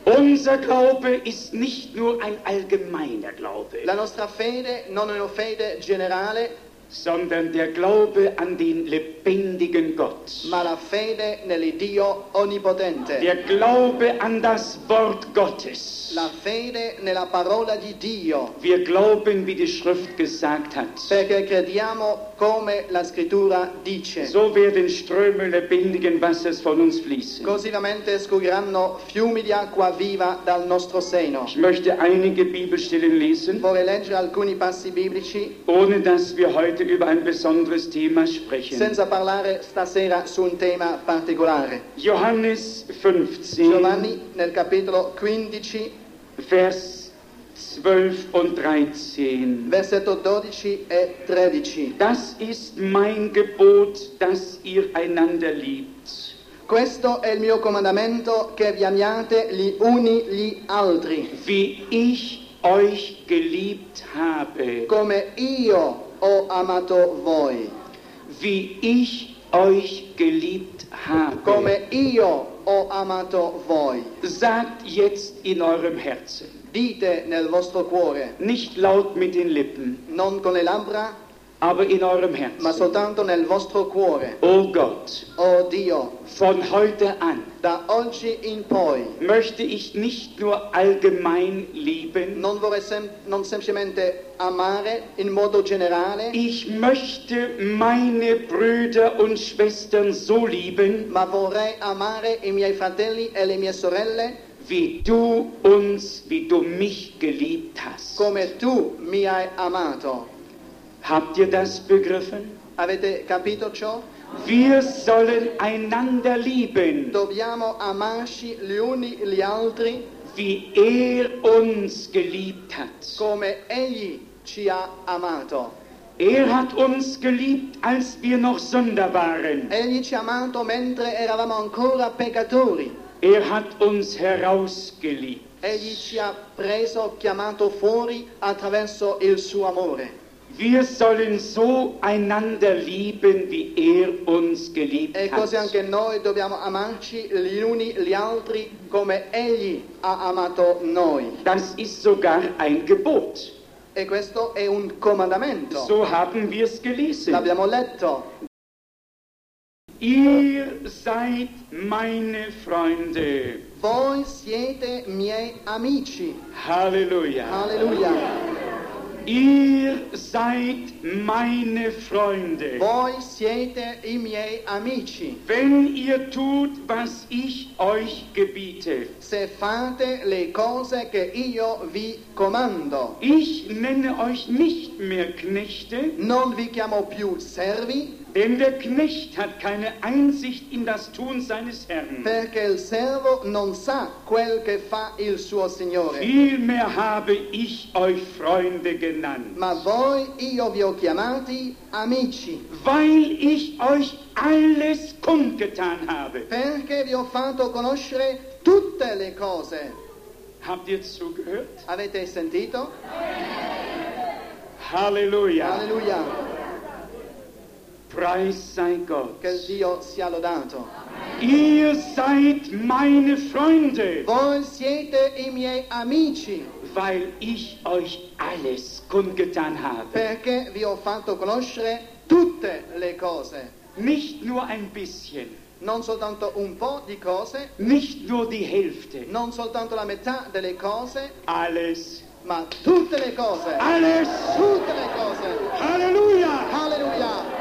Unser Glaube ist nicht nur ein allgemeiner Glaube, La nostra fede non è una fede generale, sondern der Glaube an den lebendigen Gott. ma la fede nell'Iddio onnipotente. Der Glaube an das Wort Gottes. La fede nella parola di Dio. Wir glauben, wie die Schrift gesagt hat. Perché crediamo come la scrittura dice. So werden Ströme lebendigen Wassers von uns fließen. Così veramente scorreranno fiumi di acqua viva dal nostro seno. Ich möchte einige Bibelstellen lesen, Vorrei leggere alcuni passi biblici ohne dass wir heute über ein besonderes Thema sprechen. senza parlare stasera su un tema particolare. Johannes 15, Giovanni nel capitolo 15, Vers 12 und 13. versetto 12 e 13. Das ist mein Gebot, dass ihr einander liebt. Questo è il mio comandamento, che vi amiate gli uni gli altri, Wie ich euch geliebt habe, come io ho amato voi, wie ich euch geliebt habe. come io ho amato voi. Sagt jetzt in eurem Herzen, Dite nel vostro cuore, nicht laut mit den Lippen, non con le labbra, aber in eurem ma Herzen. soltanto nel vostro cuore. O Gott, Oh Dio, von heute an da oggi in poi möchte ich nicht nur allgemein lieben, non vorrei non semplicemente amare in modo generale, ich möchte meine Brüder und Schwestern so lieben, ma vorrei amare i miei fratelli e le mie sorelle wie du mich geliebt hast. come tu mi hai amato. Habt ihr das begriffen? Avete capito ciò? Wir sollen einander lieben, Dobbiamo amarci gli uni gli altri wie uns geliebt hat. come Egli ci ha amato. Hat uns geliebt, als wir noch Sünder waren. Egli ci ha amato mentre eravamo ancora peccatori. Hat uns herausgeliebt. Egli ci ha preso, chiamato fuori attraverso il suo amore. Wir sollen so einander lieben, wie uns geliebt E così hat. anche noi dobbiamo amarci gli uni gli altri come Egli ha amato noi. Das ist sogar ein Gebot. E questo è un comandamento. So haben wir es gelesen. L'abbiamo letto. Ihr seid meine Freunde. Voi siete miei amici. Halleluja. Alleluia. Ihr seid meine Freunde. Voi siete i miei amici. Wenn ihr tut, was ich euch gebiete. Se fate le cose che io vi comando. Ich nenne euch nicht mehr Knechte, Non vi chiamo più servi, denn der Knecht hat keine Einsicht in das Tun seines Herrn. perché il servo non sa quel che fa il suo Signore. Vielmehr habe ich euch Freunde genannt, Ma voi io vi ho chiamati amici, weil ich euch alles kundgetan habe. perché vi ho fatto conoscere tutte le cose. Habt ihr zugehört? Avete sentito? Halleluja. Alleluia. Preis sei Gott. Che Dio sia lodato. Ihr seid meine Freunde, Voi siete i miei amici, weil ich euch alles kundgetan habe. perché vi ho fatto conoscere tutte le cose. Nicht nur ein bisschen, Non soltanto un po' di cose, nicht nur die Hälfte, non soltanto la metà delle cose, alles. ma tutte le cose. Alles! Tutte le cose. Halleluja! Alleluia.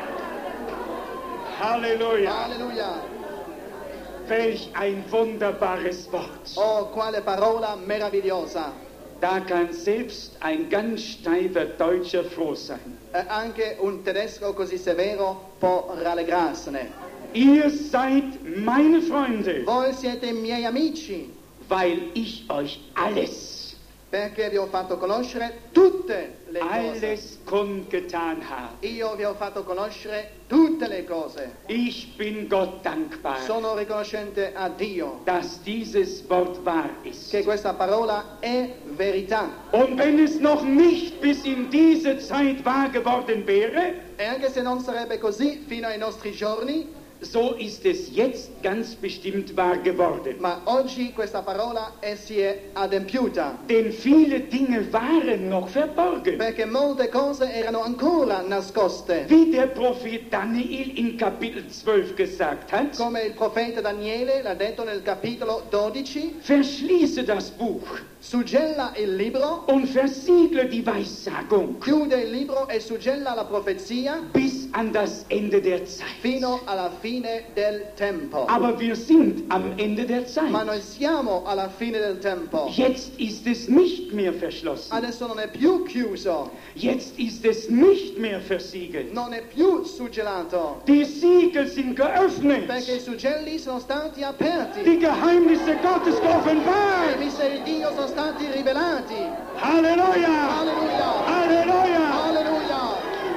Halleluja! Alleluia. Welch ein wunderbares Wort. Oh, quale parola meravigliosa. Da kann selbst ein ganz steifer Deutscher froh sein. Anche un tedesco così severo può rallegrarsene. Ihr seid meine Freunde, Voi siete i miei amici, weil ich euch alles perché vi ho fatto conoscere tutte le cose. alles kundgetan habe. Io vi ho fatto conoscere tutte le cose. Ich bin Gott dankbar, Sono riconoscente a Dio dass dieses Wort wahr ist. che questa parola è verità. Und wenn es noch nicht bis in diese Zeit wahr geworden wäre, E anche se non sarebbe così fino ai nostri giorni, so ist es jetzt ganz bestimmt wahr geworden. Ma oggi questa parola si è adempiuta, Denn viele Dinge waren noch verborgen. perché molte cose erano ancora nascoste. Wie der Prophet Daniel in Kapitel 12 gesagt hat, Come il profeta Daniele l'ha detto nel capitolo 12, verschließe das Buch suggella il libro, und versiegle die Weissagung chiude il libro e suggella la profezia bis an das Ende der Zeit. fino alla fine del tempo. Aber wir sind am Ende der Ma Zeit. noi siamo alla fine del tempo. Jetzt ist es nicht mehr verschlossen. Adesso non è più chiuso, Jetzt ist es nicht mehr versiegelt. non è più suggellato, Die Siegel sind geöffnet. perché i suggelli sono stati aperti. Die Geheimnisse Gottes I geoffenbart. misteri di Dio sono stati rivelati. Halleluja! Alleluia! Halleluja! Alleluia!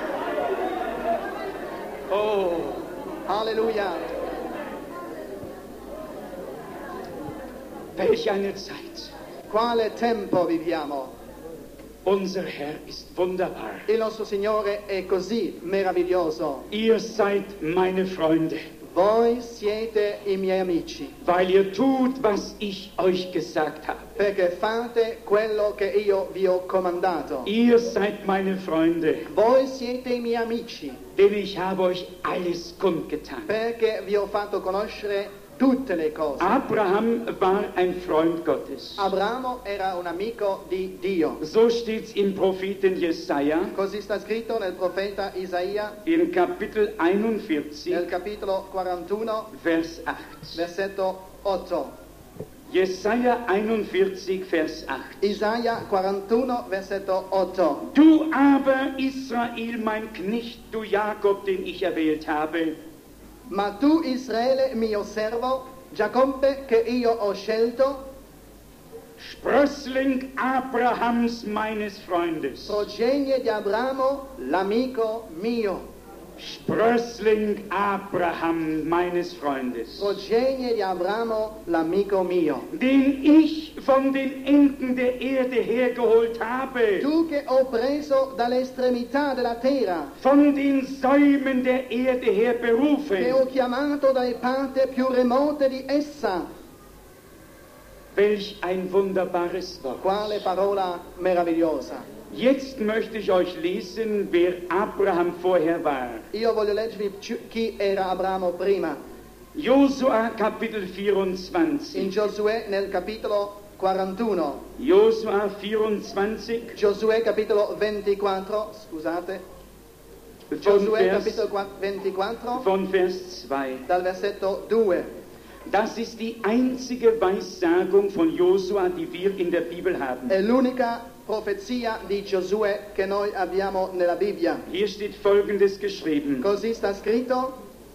Oh, Alleluia! welch eine Zeit. Quale tempo viviamo? Unser Herr ist wunderbar. Il nostro Signore è così meraviglioso. Ihr seid meine Freunde, Voi siete i miei amici, weil ihr tut, was ich euch gesagt habe. perché fate quello che io vi ho comandato. Ihr seid meine Freunde, Voi siete i miei amici, denn ich habe euch alles kundgetan. perché vi ho fatto conoscere tutte le cose. Abraham war ein Freund Gottes. Abramo era un amico di Dio. So steht es im Propheten Jesaja Così sta scritto nel profeta Isaia, in Kapitel 41, nel capitolo 41, Vers 8. versetto 8. Jesaja 41, Vers 8. Isaia 41, versetto 8. Du aber, Israel, mein Knecht, du Jakob, den ich erwählt habe, Ma tu Israele, mio servo, Giacobbe che io ho scelto, Sprössling Abrahams meines Freundes. progenie di Abramo, l'amico mio. Sprössling Abraham meines Freundes. Progenie di Abramo, l'amico mio. Den ich von den Enden der Erde hergeholt habe. Tu che ho preso dalle estremità della terra, Von den Säumen der Erde her che berufen. ho chiamato dalle parti più remote di essa. Welch ein wunderbares Wort. Quale parola meravigliosa. Jetzt möchte ich euch lesen, wer Abraham vorher war. Io voglio leggervi chi era Abramo prima. Josua Kapitel In 24. Giosuè nel capitolo 41. Josua 24 Giosuè capitolo 24, scusate. von Giosuè Vers, capitolo 24 von Vers 2. dal versetto 2. Das ist die einzige Weissagung von Josua, die wir in der Bibel haben. È l'unica profezia di Giosuè che noi abbiamo nella Bibbia. Hier steht Folgendes geschrieben. Così sta scritto: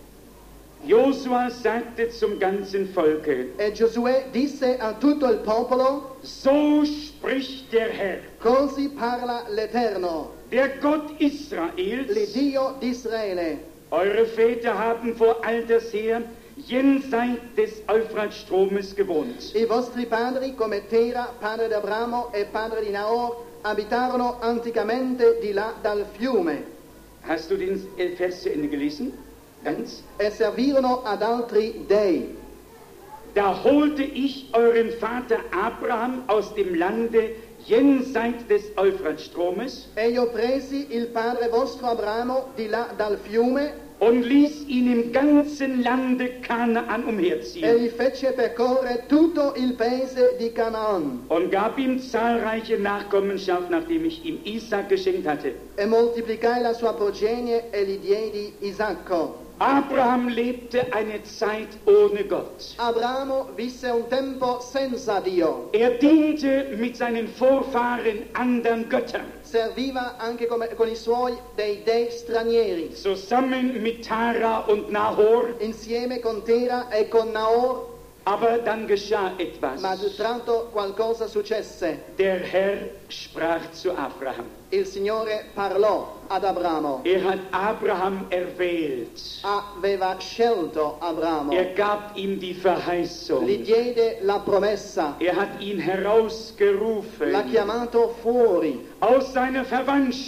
Josua sagte zum ganzen Volke, e Giosuè disse a tutto il popolo: so spricht der Herr, così parla l'Eterno, der Gott Israels. l'Iddio di Israele. Eure Väter haben vor alters her jenseits des Euphratstromes gewohnt. I vostri padri, come Tera, padre di Abramo e padre di Naor, abitarono anticamente di là dal fiume Hast du den Vers zu Ende gelesen? Ganz? e servirono ad altri dei. Da holte ich euren Vater Abraham aus dem Lande jenseits des Euphratstromes E io presi il padre vostro Abramo di là dal fiume und ließ ihn im ganzen Lande Kanaan e umherziehen gli fece percorrere tutto il paese di Canaan und gab ihm zahlreiche Nachkommenschaft, nachdem ich ihm Isaak geschenkt hatte. e moltiplicai la sua progenie e gli diedi Isacco. Abraham lebte eine Zeit ohne Gott. Abramo visse un tempo senza Dio, Er diente mit seinen Vorfahren anderen Göttern, serviva anche con i suoi dei dei stranieri, zusammen mit Tara und Nahor. insieme con Tera e con Naor, Aber dann geschah ma etwas. d'un tratto qualcosa successe. Der Herr sprach zu Abraham. Il Signore parlò ad Abramo, Er hat Abraham erwählt. aveva scelto Abramo, Er gab ihm die Verheißung. gli diede la promessa, Er hat ihn herausgerufen l'ha chiamato fuori aus seiner Verwandtschaft,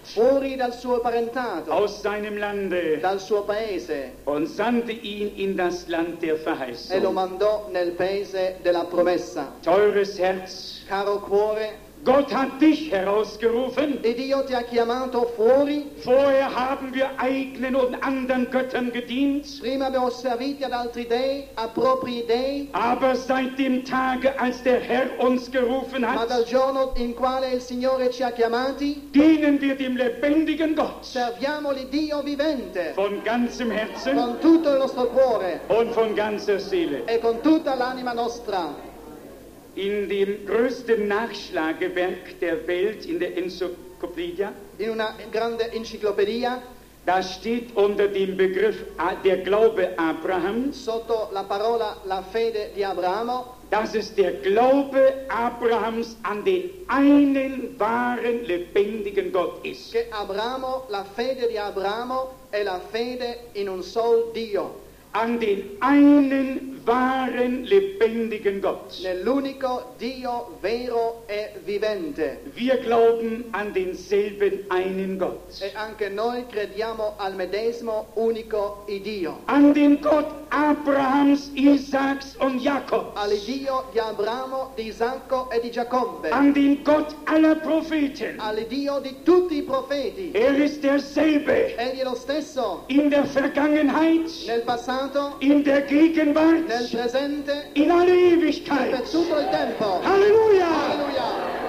fuori dal suo parentato, aus seinem Lande dal suo paese, und sandte ihn in das Land der e lo Verheißung. mandò nel paese della promessa. Teures Herz, Caro cuore, Gott hat dich herausgerufen. e Dio ti ha chiamato fuori. Vorher haben wir eigenen und anderen Göttern gedient, Prima abbiamo serviti ad altri dei, a propri dei, aber seit dem Tage, als der Herr uns gerufen ma dal hat, giorno in quale il Signore ci ha chiamati, dienen wir dem lebendigen Gott serviamo l'Iddio vivente von ganzem Herzen con tutto il nostro cuore und von ganzer Seele. e con tutta l'anima nostra. In dem größten Nachschlagewerk der Welt, in der Enzyklopädie, In una grande enciclopedia, da steht unter dem Begriff der Glaube Abrahams, sotto la parola la fede di Abramo, das ist der Glaube Abrahams an den einen wahren, lebendigen Gott ist. che Abramo, la fede di Abramo è la fede in un sol Dio, An den einen wahren, lebendigen Gott. nell'unico Dio vero e vivente. Wir glauben an denselben einen Gott. E anche noi crediamo al medesimo unico Dio, An den Gott Abrahams, Isaaks und Jakobs. all'Iddio di Abramo, di Isacco e di Giacobbe, An den Gott aller Propheten. all'Iddio di tutti i profeti. Er ist derselbe Egli è lo stesso in der Vergangenheit, nel passato, in der Gegenwart, nel presente, in alle per Ewigkeit. tutto il tempo. Halleluja! Alleluia!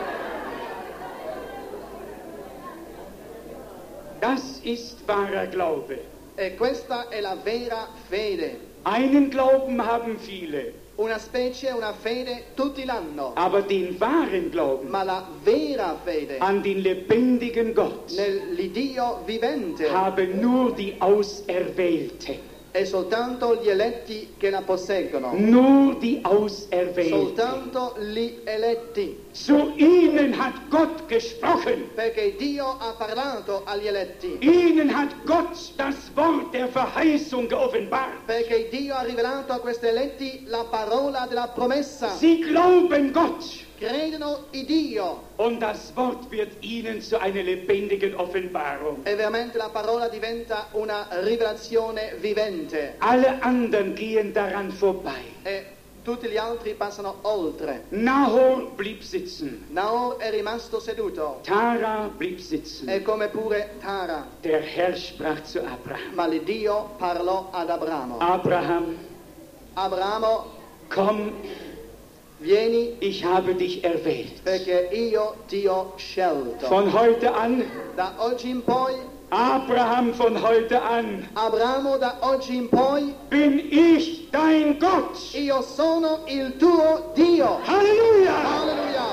Das ist wahrer Glaube. E questa è la vera fede. Einen Glauben haben viele, Una specie, una fede, tutti l'hanno, aber den wahren Glauben ma la vera fede an den lebendigen Gott nell'Iddio vivente haben nur die Auserwählten. è soltanto gli eletti che la posseggono, Nur die Auserwählten. soltanto gli eletti, Zu ihnen hat Gott gesprochen. perché Dio ha parlato agli eletti, Ihnen hat Gott das Wort der Verheißung geoffenbart. perché Dio ha rivelato a questi eletti la parola della promessa. Sie glauben Gott Credono in Dio und das Wort wird ihnen zu einer lebendigen Offenbarung. e veramente la parola diventa una rivelazione vivente Alle anderen gehen daran vorbei. e tutti gli altri passano oltre. Nahor blieb sitzen. Naor è rimasto seduto, Tara blieb sitzen. e come pure Tara, Der Herr sprach zu Abraham. ma l'Iddio parlò ad Abramo. Abraham, Abramo, komm, vieni ich habe dich erwählt. perché io ti ho scelto. Von heute an, Da oggi in poi, Abraham, von heute an, Abramo, da oggi in poi, bin ich dein Gott. io sono il tuo Dio. Halleluja! Alleluia!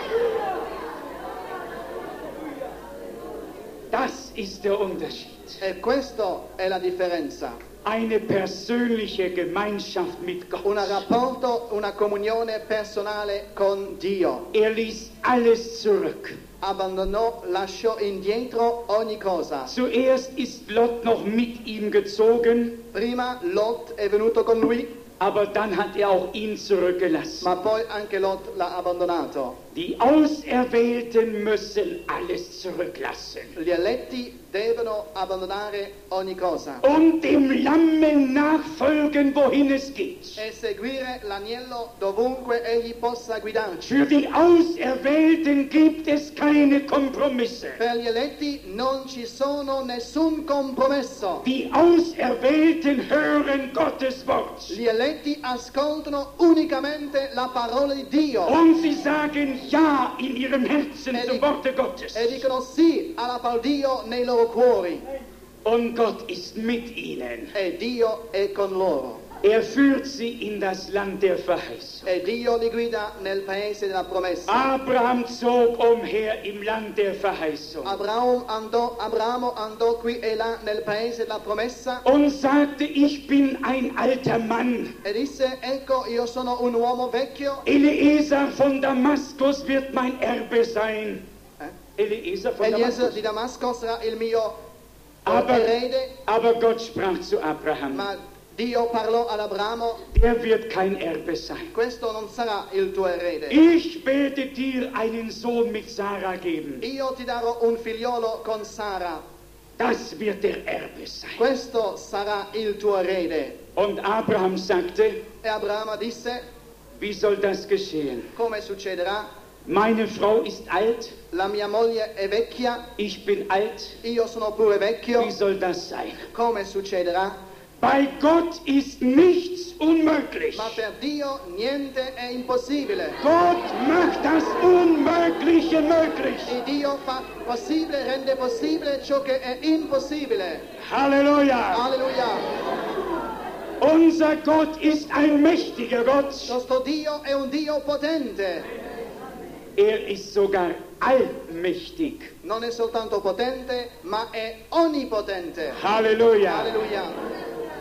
Das ist der Unterschied. E questa è la differenza. Eine persönliche Gemeinschaft mit Gott. Un rapporto, una comunione personale con Dio. Er ließ alles zurück. Abbandonò, lasciò indietro ogni cosa. Zuerst ist Lot noch mit ihm gezogen, Prima Lot è venuto con lui, aber dann hat er auch ihn zurückgelassen. ma poi anche Lot l'ha abbandonato. Die Auserwählten müssen alles zurücklassen Gli eletti devono abbandonare ogni cosa und dem Lammen nachfolgen, wohin es geht. e seguire l'agnello dovunque egli possa guidarci. Für die Auserwählten gibt es keine Kompromisse. Per gli eletti non ci sono nessun compromesso. Die Auserwählten hören Gottes Wort Gli eletti ascoltano unicamente la parola di Dio und sie sagen Ja in ihrem Herzen zum Worte Gottes. e dicono sì alla parola di Dio nei loro cuori, Und Gott ist mit ihnen. e Dio è con loro. Er führt sie in das Land der Verheißung. E Dio li guida nel paese della promessa. Abraham zog umher im Land der Verheißung Abramo andò qui e là nel paese della promessa und sagte, ich bin ein alter Mann. e disse: ecco, io sono un uomo vecchio. Eliezer von Damaskus wird mein Erbe sein. Eliezer von Eliezer Damaskus. di Damasco sarà il mio erede. Aber Gott sprach zu Abraham, Ma Dio parlò ad Abramo, der wird kein Erbe sein. questo non sarà il tuo erede. Ich werde dir einen Sohn mit Sarah geben. Io ti darò un figliolo con Sara, Das wird der Erbe sein. questo sarà il tuo erede. Und Abraham sagte, E Abramo disse, wie soll das geschehen? come succederà? Meine Frau ist alt, La mia moglie è vecchia, ich bin alt, io sono pure vecchio, wie soll das sein? come succederà? Bei Gott ist nichts unmöglich. Ma per Dio niente è impossibile. Gott macht das Unmögliche möglich. E Dio fa possibile, rende possibile ciò che è impossibile. Halleluja! Alleluia! Unser Gott ist ein mächtiger Gott. Nostro Dio è un Dio potente. Er ist sogar allmächtig. Non è soltanto potente, ma è onnipotente. Halleluja! Alleluia!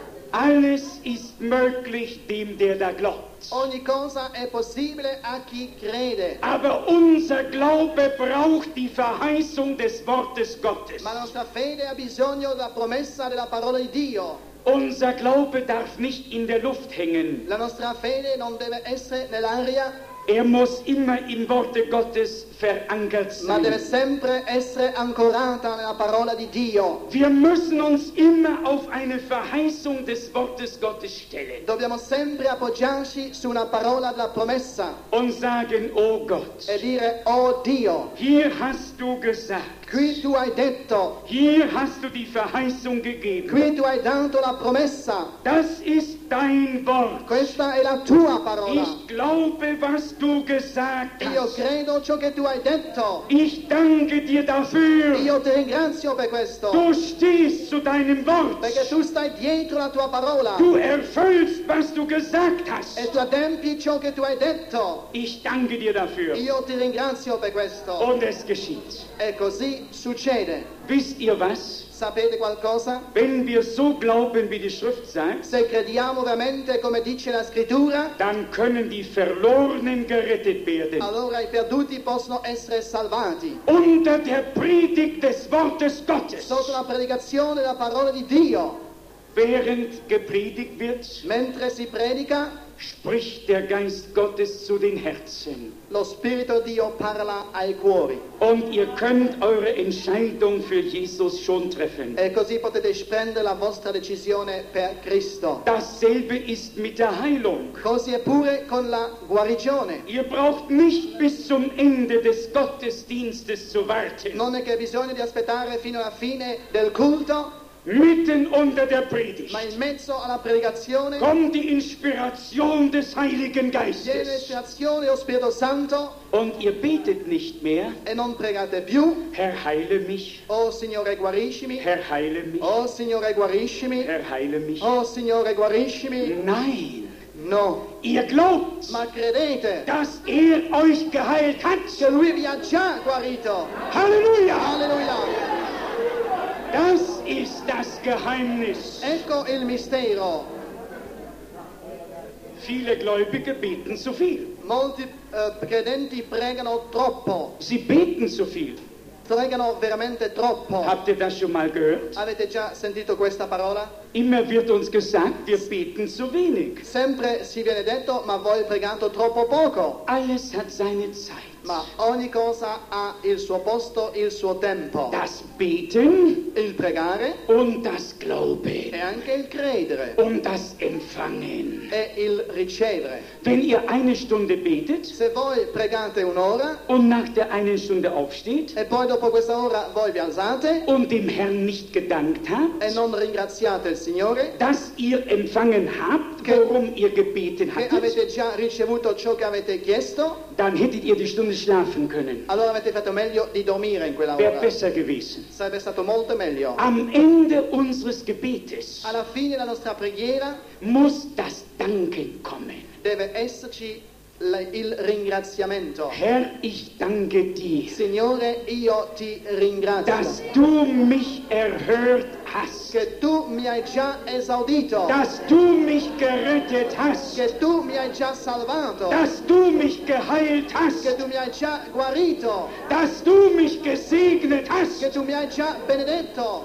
Alles ist möglich dem, der da glaubt. Ogni cosa è possibile a chi crede. Aber unser Glaube braucht die Verheißung des Wortes Gottes. Ma la nostra fede ha bisogno della promessa della parola di Dio. Unser Glaube darf nicht in der Luft hängen. La nostra fede non deve essere nell'aria, Er muss immer im Worte Gottes verankert ma deve sein. sempre essere ancorata nella parola di Dio. Wir müssen uns immer auf eine Verheißung des Wortes Gottes stellen Dobbiamo sempre appoggiarci su una parola della promessa und sagen, oh Gott, e dire, oh Dio, hier hast du gesagt, qui tu hai detto, hier hast du die Verheißung gegeben. qui tu hai dato la promessa, Das ist dein Wort. questa è la tua parola. Ich glaube, was du gesagt Io hast. credo ciò che tu hai detto. Ich danke dir dafür. Io ti ringrazio per questo, Du stehst zu deinem Wort. perché tu stai dietro la tua parola Du erfüllst, was du gesagt hast. e tu adempi ciò che tu hai detto. Ich danke dir dafür. Io ti ringrazio per questo. Und es geschieht. E così succede. Wisst ihr was? Sapete qualcosa? Wenn wir so glauben, wie die Schrift sagt, Se crediamo veramente come dice la scrittura, dann können die Verlorenen gerettet werden. allora i perduti possono essere salvati. Unter der Predigt des Wortes Gottes. Sotto la predicazione della parola di Dio, Während gepredigt wird, mentre si predica, spricht der Geist Gottes zu den Herzen. lo Spirito di Dio parla ai cuori. Und ihr könnt eure Entscheidung für Jesus schon treffen. E così potete prendere la vostra decisione per Cristo. Dasselbe ist mit der Heilung. Così è pure con la guarigione. Ihr braucht nicht bis zum Ende des Gottesdienstes zu warten. Non è che bisogna di aspettare fino alla fine del culto, Mitten unter der Predigt ma in mezzo alla predicazione kommt die Inspiration des Heiligen viene Geistes. l'ispirazione dello Spirito Santo Und ihr betet nicht mehr, e non pregate più, Herr, heile mich, oh Signore guariscimi, Herr, heile mich, oh Signore guariscimi, Herr, heile mich. oh Signore guariscimi. Nein, No, ihr glaubt, ma credete dass er euch geheilt hat. che Lui vi ha già guarito. Halleluja! Alleluia! Das ist das Geheimnis. Ecco il mistero. Viele Gläubige beten zu viel. Molti credenti pregano troppo, Sie beten zu viel. pregano veramente troppo. Habt ihr das schon mal gehört? Avete già sentito questa parola? Immer wird uns gesagt, wir beten zu wenig. Sempre si viene detto, ma voi pregate troppo poco. Alles hat seine Zeit. Ma ogni cosa ha il suo posto, il suo tempo. Das Beten Il pregare und das Glauben e anche il credere und das Empfangen. e il ricevere. Wenn ihr eine Stunde betet Se voi pregate un'ora und nach der einen Stunde aufsteht e poi dopo questa ora voi vi alzate und dem Herrn nicht gedankt e habt, non ringraziate il Signore dass ihr empfangen habt, worum ihr gebeten che hattet, avete già ricevuto ciò che avete chiesto, dann hättet ihr die Stunde schlafen können. allora avete fatto meglio di dormire in quella Wäre ora. besser gewesen. Sarebbe stato molto meglio. Am Ende unseres Gebetes Alla fine della nostra preghiera muss das Danken kommen. deve esserci il ringraziamento. Herr, ich danke dir, Signore, io ti ringrazio dass du mich erhört hast, che tu mi hai già esaudito, dass du mich gerettet hast, che tu mi hai già salvato, dass du mich geheilt che hast, tu mi hai già guarito, dass du mich gesegnet che hast. tu mi hai già benedetto.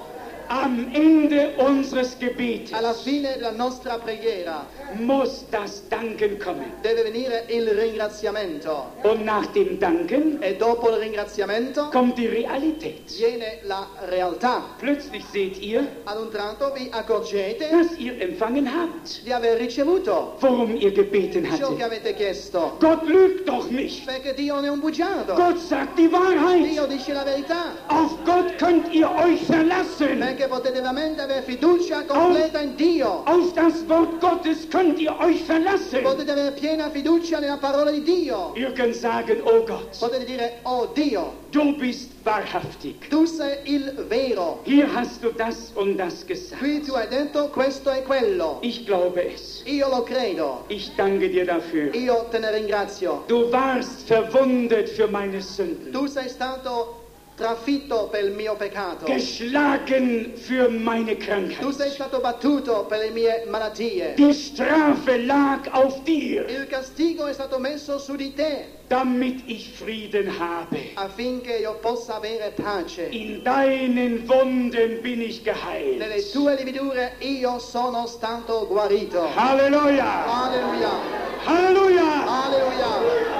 Am Ende unseres Gebetes alla fine della nostra preghiera muss das Danken kommen. deve venire il ringraziamento Und nach dem Danken e dopo il ringraziamento kommt die Realität. viene la realtà. Plötzlich seht ihr, Ad un tratto vi accorgete dass ihr empfangen habt, di aver ricevuto worum ihr gebeten ciò che hattet. avete chiesto, Gott lügt doch nicht. perché Dio non è un bugiardo. Gott sagt die Wahrheit. Dio dice la verità, Auf Gott könnt ihr euch verlassen. perché potete veramente avere fiducia completa in Dio. Auf das Wort Gottes könnt ihr euch verlassen. Potete avere piena fiducia nella parola di Dio. Ihr könnt sagen, oh Gott, Potete dire, oh Dio, du bist wahrhaftig. tu sei il vero. Hier hast du das und das gesagt. Qui tu hai detto questo e quello. Ich glaube es. Io lo credo. Ich danke dir dafür. Io te ne ringrazio. Du warst verwundet für meine Sünden, Tu sei stato trafitto per il mio peccato. geschlagen für meine Tu Krankheit. sei stato battuto per le mie malattie. Die Strafe lag auf dir, Il castigo è stato messo su di te damit ich Frieden habe. affinché io possa avere pace. In deinen Wunden bin ich Nelle geheilt. tue lividure io sono stato guarito. Halleluja! Alleluia. Halleluja! Alleluia.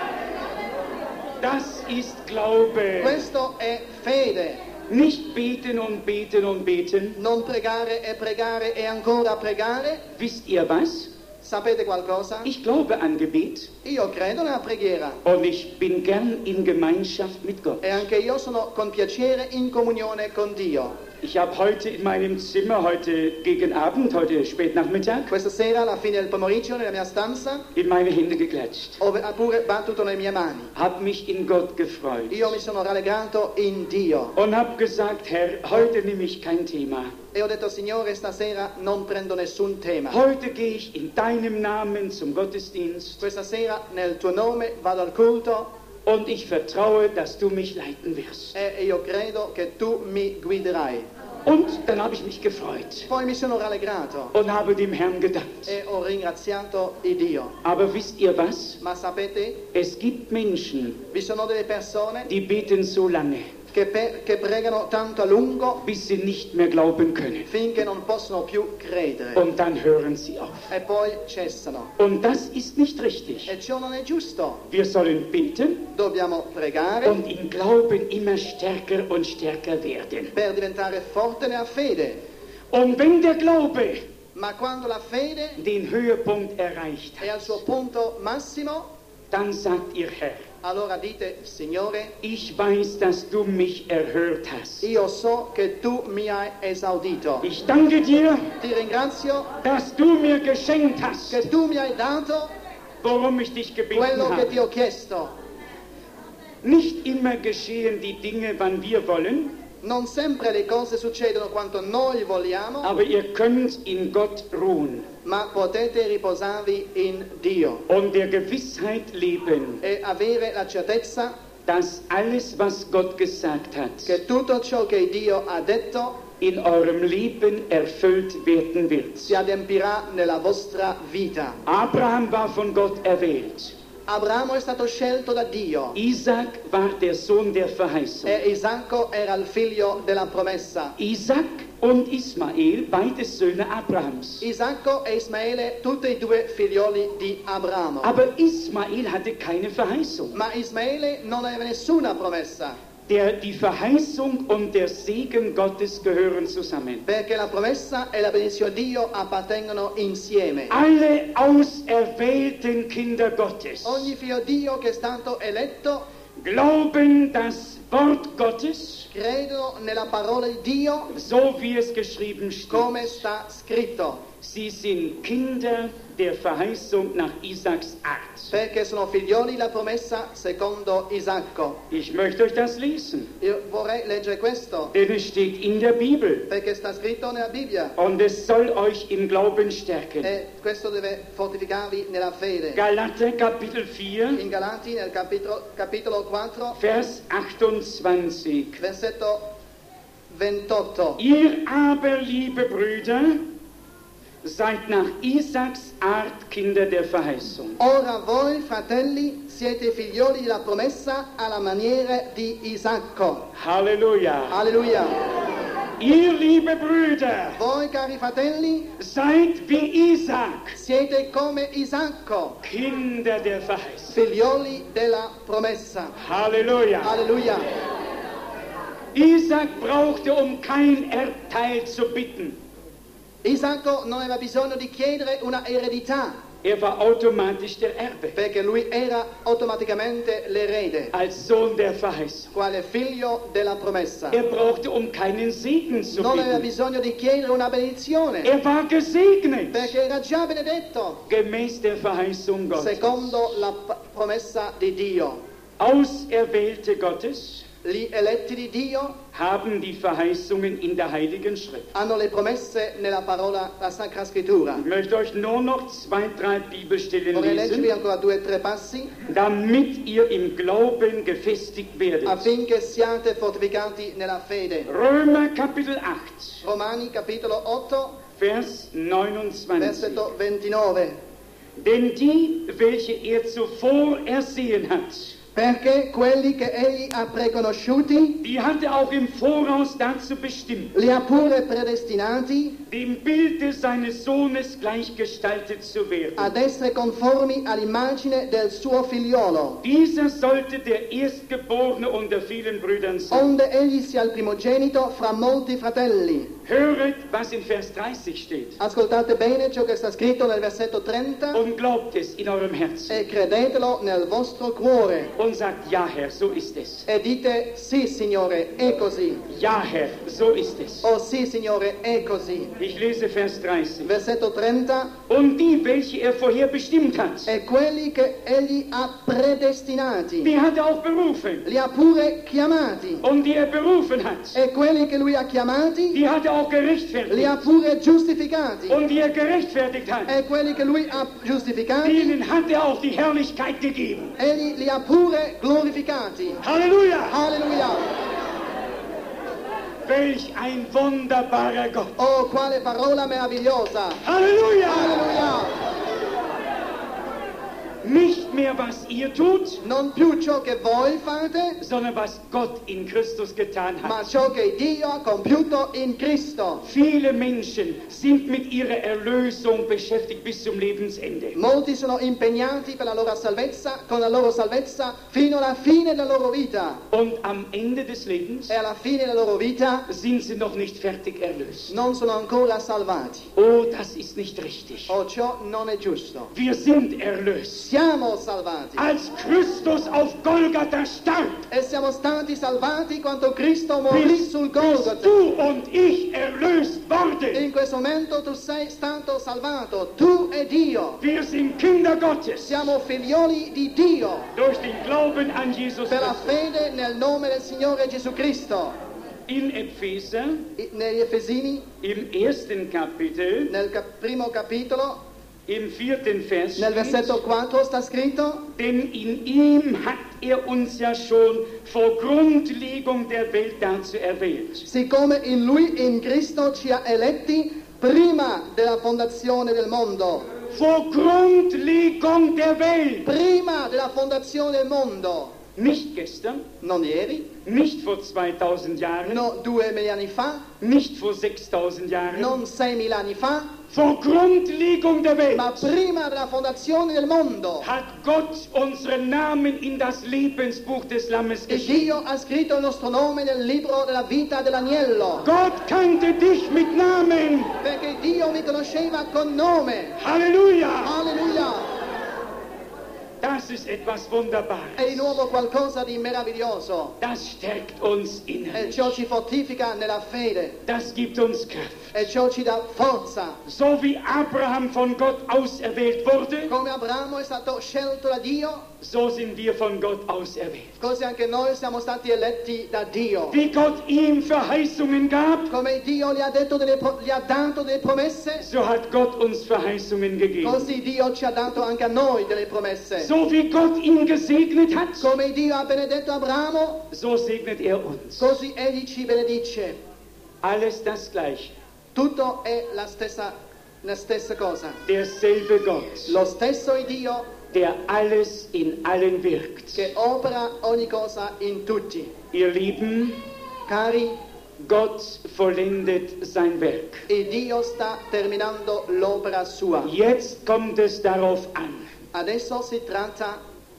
Das ist Glaube. Questo è fede. Nicht beten und beten und beten. Non pregare e ancora pregare. Wisst ihr was? Sapete qualcosa? Ich glaube an Gebet Io credo nella preghiera und ich bin gern in Gemeinschaft mit Gott. e anche io sono con piacere in comunione con Dio. Ich habe heute in meinem Zimmer, heute gegen Abend, heute Spätnachmittag, Questa sera, alla fine del pomeriggio, nella mia stanza, in meine Hände geklatscht. ho pure battuto le mie mani. Hab mich in Gott gefreut Io mi sono rallegrato in Dio und habe gesagt, Herr, heute nehme ich kein Thema. e ho detto, Signore, stasera non prendo nessun tema. Heute gehe ich in deinem Namen zum Gottesdienst Questa sera, nel tuo nome, vado al culto und ich vertraue, dass du mich leiten wirst. e io credo che tu mi guiderai. Und dann habe ich mich gefreut Poi mi sono rallegrato und habe dem Herrn gedankt. e ho ringraziato il Dio. Aber wisst ihr was? Ma sapete, Es gibt Menschen, vi sono delle persone die beten so lange, che pregano tanto a lungo bis sie nicht mehr glauben können. finché non possono più credere Und dann hören sie auf. e poi cessano. Und das ist nicht richtig. E ciò non è giusto. Wir sollen beten Dobbiamo pregare und im Glauben immer stärker und stärker werden. per diventare forte nella fede. Und wenn der Glaube Ma quando la fede den Höhepunkt erreicht è al hat, suo punto massimo, dann sagt ihr Herr, allora dite, Signore, ich weiß, dass du mich erhört hast. io so che tu mi hai esaudito. Ich danke dir, Ti ringrazio dass du mir geschenkt hast, che tu mi hai dato worum ich dich gebeten quello che ti habe. ho chiesto. Nicht immer geschehen die Dinge, wann wir wollen, Non sempre le cose succedono quanto noi vogliamo, aber ihr könnt in Gott ruhen ma potete riposarvi in Dio und der Gewissheit leben, e avere la certezza dass alles, was Gott gesagt hat, che tutto ciò che Dio ha detto in eurem Leben erfüllt werden wird. si adempirà nella vostra vita. Abraham war von Gott erwählt. Abramo è stato scelto da Dio Isaac war der Sohn der Verheißung. e Isacco era il figlio della promessa. Isaac und Ismael, beides Söhne Abrahams. Isacco e Ismaele, tutti e due figlioli di Abramo. Aber Ismael hatte keine Verheißung. Ma Ismaele non aveva nessuna promessa, Die Verheißung und der Segen Gottes gehören zusammen. perché la promessa e la benedizione di Dio appartengono insieme. Alle auserwählten Kinder Gottes Ogni figlio di Dio che è stato eletto glauben das Wort Gottes, credono nella parola di Dio so wie es geschrieben come steht. sta scritto, Sie sind Kinder der Verheißung nach Isaaks Art. perché sono figlioli della promessa secondo Isacco. Ich möchte euch das lesen, Io vorrei leggere questo, denn es steht in der Bibel perché sta scritto nella Bibbia und es soll euch im Glauben stärken. e questo deve fortificarvi nella fede. Galater Kapitel 4, In Galati, nel capitolo 4, Vers 28. versetto 28. Ihr aber, liebe Brüder, seid nach Isaaks Art Kinder der Verheißung. Ora voi, fratelli, siete figlioli della promessa alla maniera di Isacco. Halleluja. Alleluia. Ihr liebe Brüder, Voi, cari fratelli, seid wie Isaac, siete come Isacco, Kinder der Verheißung. figlioli della promessa. Halleluja. Alleluia. Isaac brauchte, um kein Erbteil zu bitten. Isacco non aveva bisogno di chiedere una eredità, Er war automatisch der Erbe, perché lui era automaticamente l'erede, als Sohn der Verheißung. quale figlio della promessa. Er brauchte, um keinen Segen zu Non aveva bitten. bisogno di chiedere una benedizione, Er war gesegnet, perché era già benedetto, gemäß der Verheißung Gottes. secondo la promessa di Dio. Auserwählte Gottes Gli eletti di Dio haben die Verheißungen in der Heiligen Schrift. hanno le promesse nella parola, la Sacra Scrittura. Ich möchte euch nur noch 2, 3 Bibelstellen Vorrei leggervi lesen, ancora 2 o 3 passi damit ihr im Glauben gefestigt werdet. affinché siate fortificati nella fede. Römer Kapitel 8, Romani capitolo 8, Vers 29. versetto 29. Denn die, welche er zuvor ersehen hat, Perché quelli che egli ha preconosciuti, die hat er auch im Voraus dazu bestimmt, li ha pure predestinati dem Bilde seines Sohnes gleichgestaltet zu werden. ad essere conformi all'immagine del suo figliolo, Dieser sollte der Erstgeborene unter vielen Brüdern sein. onde egli sia il primogenito fra molti fratelli. Höret, was in Vers 30 steht, Ascoltate bene ciò che sta scritto nel versetto 30 und glaubt es in eurem Herzen e credetelo nel vostro cuore und sagt, ja Herr, so ist es. e dite sì Signore, è così. Ja Herr, so ist es. Oh sì Signore, è così. Ich lese Vers 30. Versetto 30. Und die, welche er vorher bestimmt hat, E quelli che egli ha predestinati, die hat er auch berufen. li ha pure chiamati. Und die er berufen hat, E quelli che lui ha chiamati, die hat er auch li ha gerechtfertigt. pure giustificati. Und die er gerechtfertigt hat, E quelli che lui ha giustificati, denen hat er auch die Herrlichkeit gegeben. egli li ha pure glorificati. Halleluja! Alleluia! Welch ein wunderbarer Gott. Oh, quale parola meravigliosa! Halleluja! Alleluia! Nicht mehr, was ihr tut, Non più ciò che voi fate, sondern was Gott in Christus getan ma hat. ciò che Dio ha compiuto in Cristo. Viele Menschen sind mit ihrer Erlösung beschäftigt bis zum Lebensende. Molti sono impegnati per la loro salvezza, con la loro salvezza, fino alla fine della loro vita. Und am Ende des Lebens E alla fine della loro vita sind sie noch nicht fertig erlöst. non sono ancora salvati. Oh, das ist nicht richtig. Oh, ciò non è giusto. Wir sind erlöst. Siamo salvati. Als Christus auf Golgatha starb, E siamo stati salvati quando Cristo morì bist sul Golgotha. du und ich erlöst worden. In questo momento tu sei stato salvato, tu e Dio. Wir sind Kinder Gottes Siamo figlioli di Dio durch den Glauben an Jesus per la Christus. fede nel nome del Signore Gesù Cristo. In Epheser, Negli Efesini, im 1. Kapitel, nel primo capitolo, im 4. Vers nel steht, versetto 4 sta scritto: denn in ihm hat er uns ja schon vor Grundlegung der Welt dazu erwählt. siccome in Lui, in Cristo, ci ha eletti prima della fondazione del mondo. Vor Grundlegung der Welt. Prima della fondazione del mondo. Nicht gestern, Non ieri, nicht vor 2000 Jahren, no 2000 anni fa, nicht vor 6000 Jahren, non 6000 anni fa, vor Grundlegung der Welt ma prima della fondazione del mondo. hat Gott unseren Namen in das Lebensbuch des Lammes E geschrieben. Dio ha scritto il nostro nome nel libro della vita dell'agnello. Gott kannte dich mit Namen. Perché Dio mi conosceva con nome. Halleluja! Alleluia! Das ist etwas Wunderbares. È di nuovo qualcosa di meraviglioso. Das stärkt uns E innerlich. ciò ci fortifica nella fede. Das gibt uns Kraft. E ciò ci dà forza. So wie Abraham von Gott auserwählt wurde, Come Abramo è stato scelto da Dio, so sind wir von Gott auserwählt. così anche noi siamo stati eletti da Dio. Wie Gott ihm Verheißungen gab, Come Dio gli ha dato delle promesse, so hat Gott uns Verheißungen gegeben. così Dio ci ha dato anche a noi delle promesse. So wie Gott ihn gesegnet hat, Come Dio ha benedetto Abramo, so segnet er uns. così egli ci benedice. Alles das Gleiche. Tutto è la stessa cosa. Derselbe Gott, Lo stesso è Dio der alles in allen wirkt. che opera ogni cosa in tutti. Ihr Lieben, Cari, Gott vollendet sein Werk. E Dio sta terminando l'opera sua. Jetzt kommt es darauf an, Adesso si tratta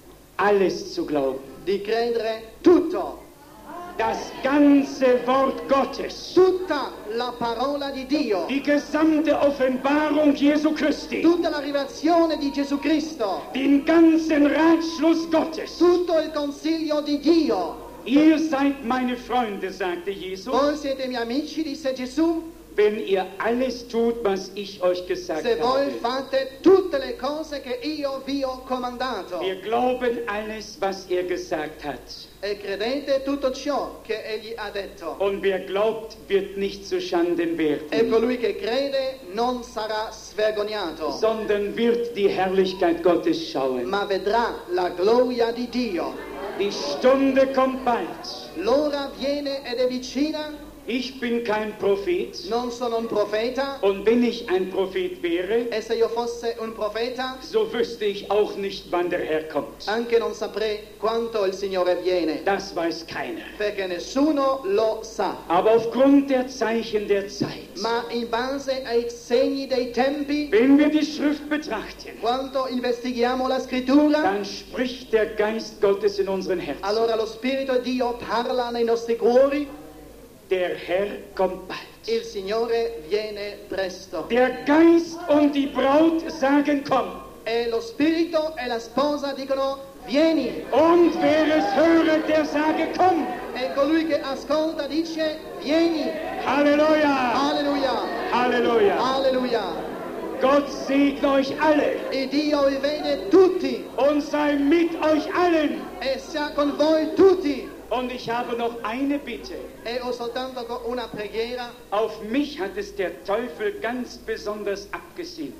alles zu glauben. di credere tutto, Das ganze Wort Gottes, tutta la parola di Dio, die gesamte Offenbarung Jesu Christi, tutta la rivelazione di Gesù Cristo, den ganzen Ratschluss Gottes. tutto il consiglio di Dio. Ihr seid meine Freunde, sagte Jesus, Voi siete miei amici, disse Gesù, wenn ihr alles tut, was ich euch gesagt se voi habe. fate tutte le cose che io vi ho comandato Wir glauben alles, was er gesagt hat. e credete tutto ciò che egli ha detto. Und wer glaubt, wird nicht zu Schanden E werden, colui che crede non sarà svergognato, sondern wird die Herrlichkeit Gottes schauen. ma vedrà la gloria di Dio. Die Stunde kommt bald. L'ora viene ed è vicina. Ich bin kein Prophet. Non sono un profeta, Und wenn ich ein Prophet wäre, e se io fosse un profeta, so wüsste ich auch nicht, wann der Herr kommt. anche non saprei quanto il Signore viene, Das weiß keiner. perché nessuno lo sa. Aber aufgrund der Zeichen der Zeit, Ma in base ai segni dei tempi, wenn wir die Schrift betrachten, quando investighiamo la scrittura, dann spricht der Geist Gottes in unseren Herzen. allora lo Spirito di Dio parla nei nostri cuori. Der Herr kommt bald. Il Signore viene presto. Der Geist und die Braut sagen, komm. E lo Spirito e la sposa dicono vieni. Und wer es höret, der sage, komm. E colui che ascolta dice vieni. Halleluja. Alleluia. Halleluja. Alleluia. Gott segne euch alle E Dio vi vede tutti und sei mit euch allen. e sia con voi tutti. Und ich habe noch eine Bitte. E ho soltanto una preghiera. Auf mich hat es der Teufel ganz besonders abgesehen.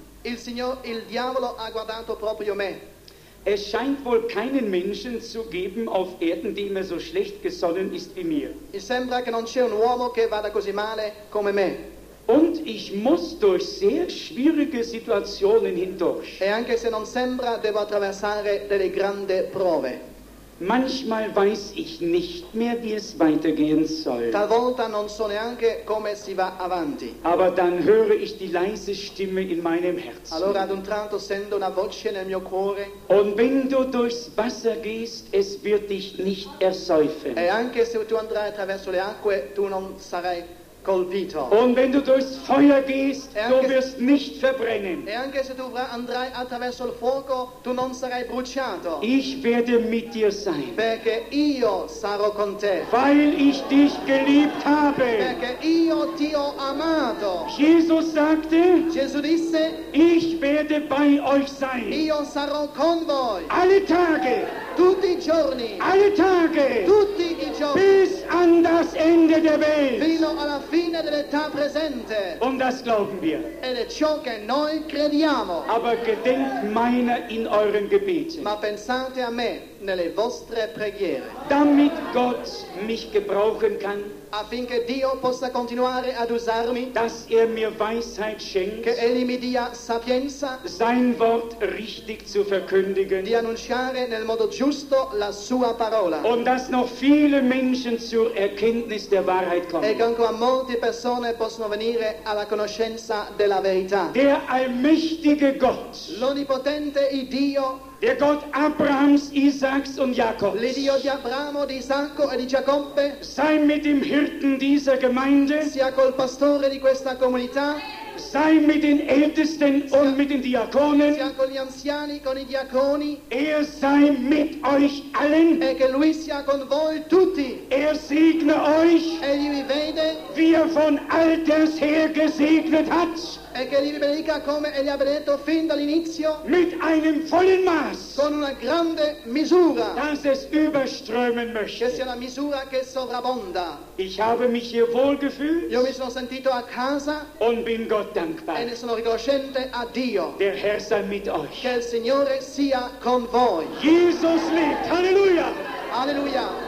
Il diavolo ha guardato proprio me. Es scheint wohl keinen Menschen zu geben auf Erden, dem er so schlecht gesonnen ist wie mir. Mi sembra che non c'è un uomo che vada così male come me. Und ich muss durch sehr schwierige Situationen hindurch. E anche se non sembra, devo attraversare delle grandi prove. Manchmal weiß ich nicht mehr, wie es weitergehen soll. Talvolta non so neanche come si va avanti. Aber dann höre ich die leise Stimme in meinem Herzen. Allora ad un tratto sento una voce nel mio cuore. Und wenn du durchs Wasser gehst, es wird dich nicht ersäufen. E anche se tu andrai attraverso le acque, tu non sarai colpito. Und wenn du durchs Feuer gehst, du anche- wirst nicht verbrennen. E anche se tu andrai attraverso il fuoco, tu non sarai bruciato. Ich werde mit dir sein, Perché io sarò con te. weil ich dich geliebt habe. Perché io ti ho amato. Jesus sagte, Gesù disse, ich werde bei euch sein. io sarò con voi. Alle Tage, Tutti i giorni. alle Tage, Tutti i giorni. bis an das Ende der Welt. Fino alla fine dell'età presente. Und das glauben wir. Ed è ciò che noi crediamo. Aber gedenkt meiner in euren Gebeten, Ma pensate a me nelle vostre preghiere, damit Gott mich gebrauchen kann, affinché Dio possa continuare ad usarmi, dass er mir Weisheit schenkt, che Egli mi dia sapienza sein Wort richtig zu verkündigen di annunciare nel modo giusto la sua parola. und dass noch viele Menschen zur Erkenntnis der Wahrheit E kommen. che ancora molte persone possono venire alla conoscenza della verità. Der allmächtige Gott, L'onnipotente Dio, der Gott Abrahams, Isaaks und Jakobs, l'Iddio di Abramo, di Isacco e di Giacobbe, sei mit dem Hirten dieser Gemeinde, sia col pastore di questa comunità, sei mit den Ältesten und mit den Diakonen, sia con gli anziani, con i diaconi, er sei mit euch allen, e che Lui sia con voi tutti. er segne euch, Egli vi vede wie er von alters her gesegnet hat, e che Egli vi benedica come Egli ha benedetto fin dall'inizio, mit einem vollen Maß, con una grande misura, dass es überströmen che möchte. sia una misura che sovrabbonda. Ich habe mich hier wohlgefühlt Io mi sono sentito a casa und bin Gott e dankbar. ne sono riconoscente a Dio. Der Herr sei mit euch. Che il Signore sia con voi. Jesus lebt. Halleluja. Alleluia.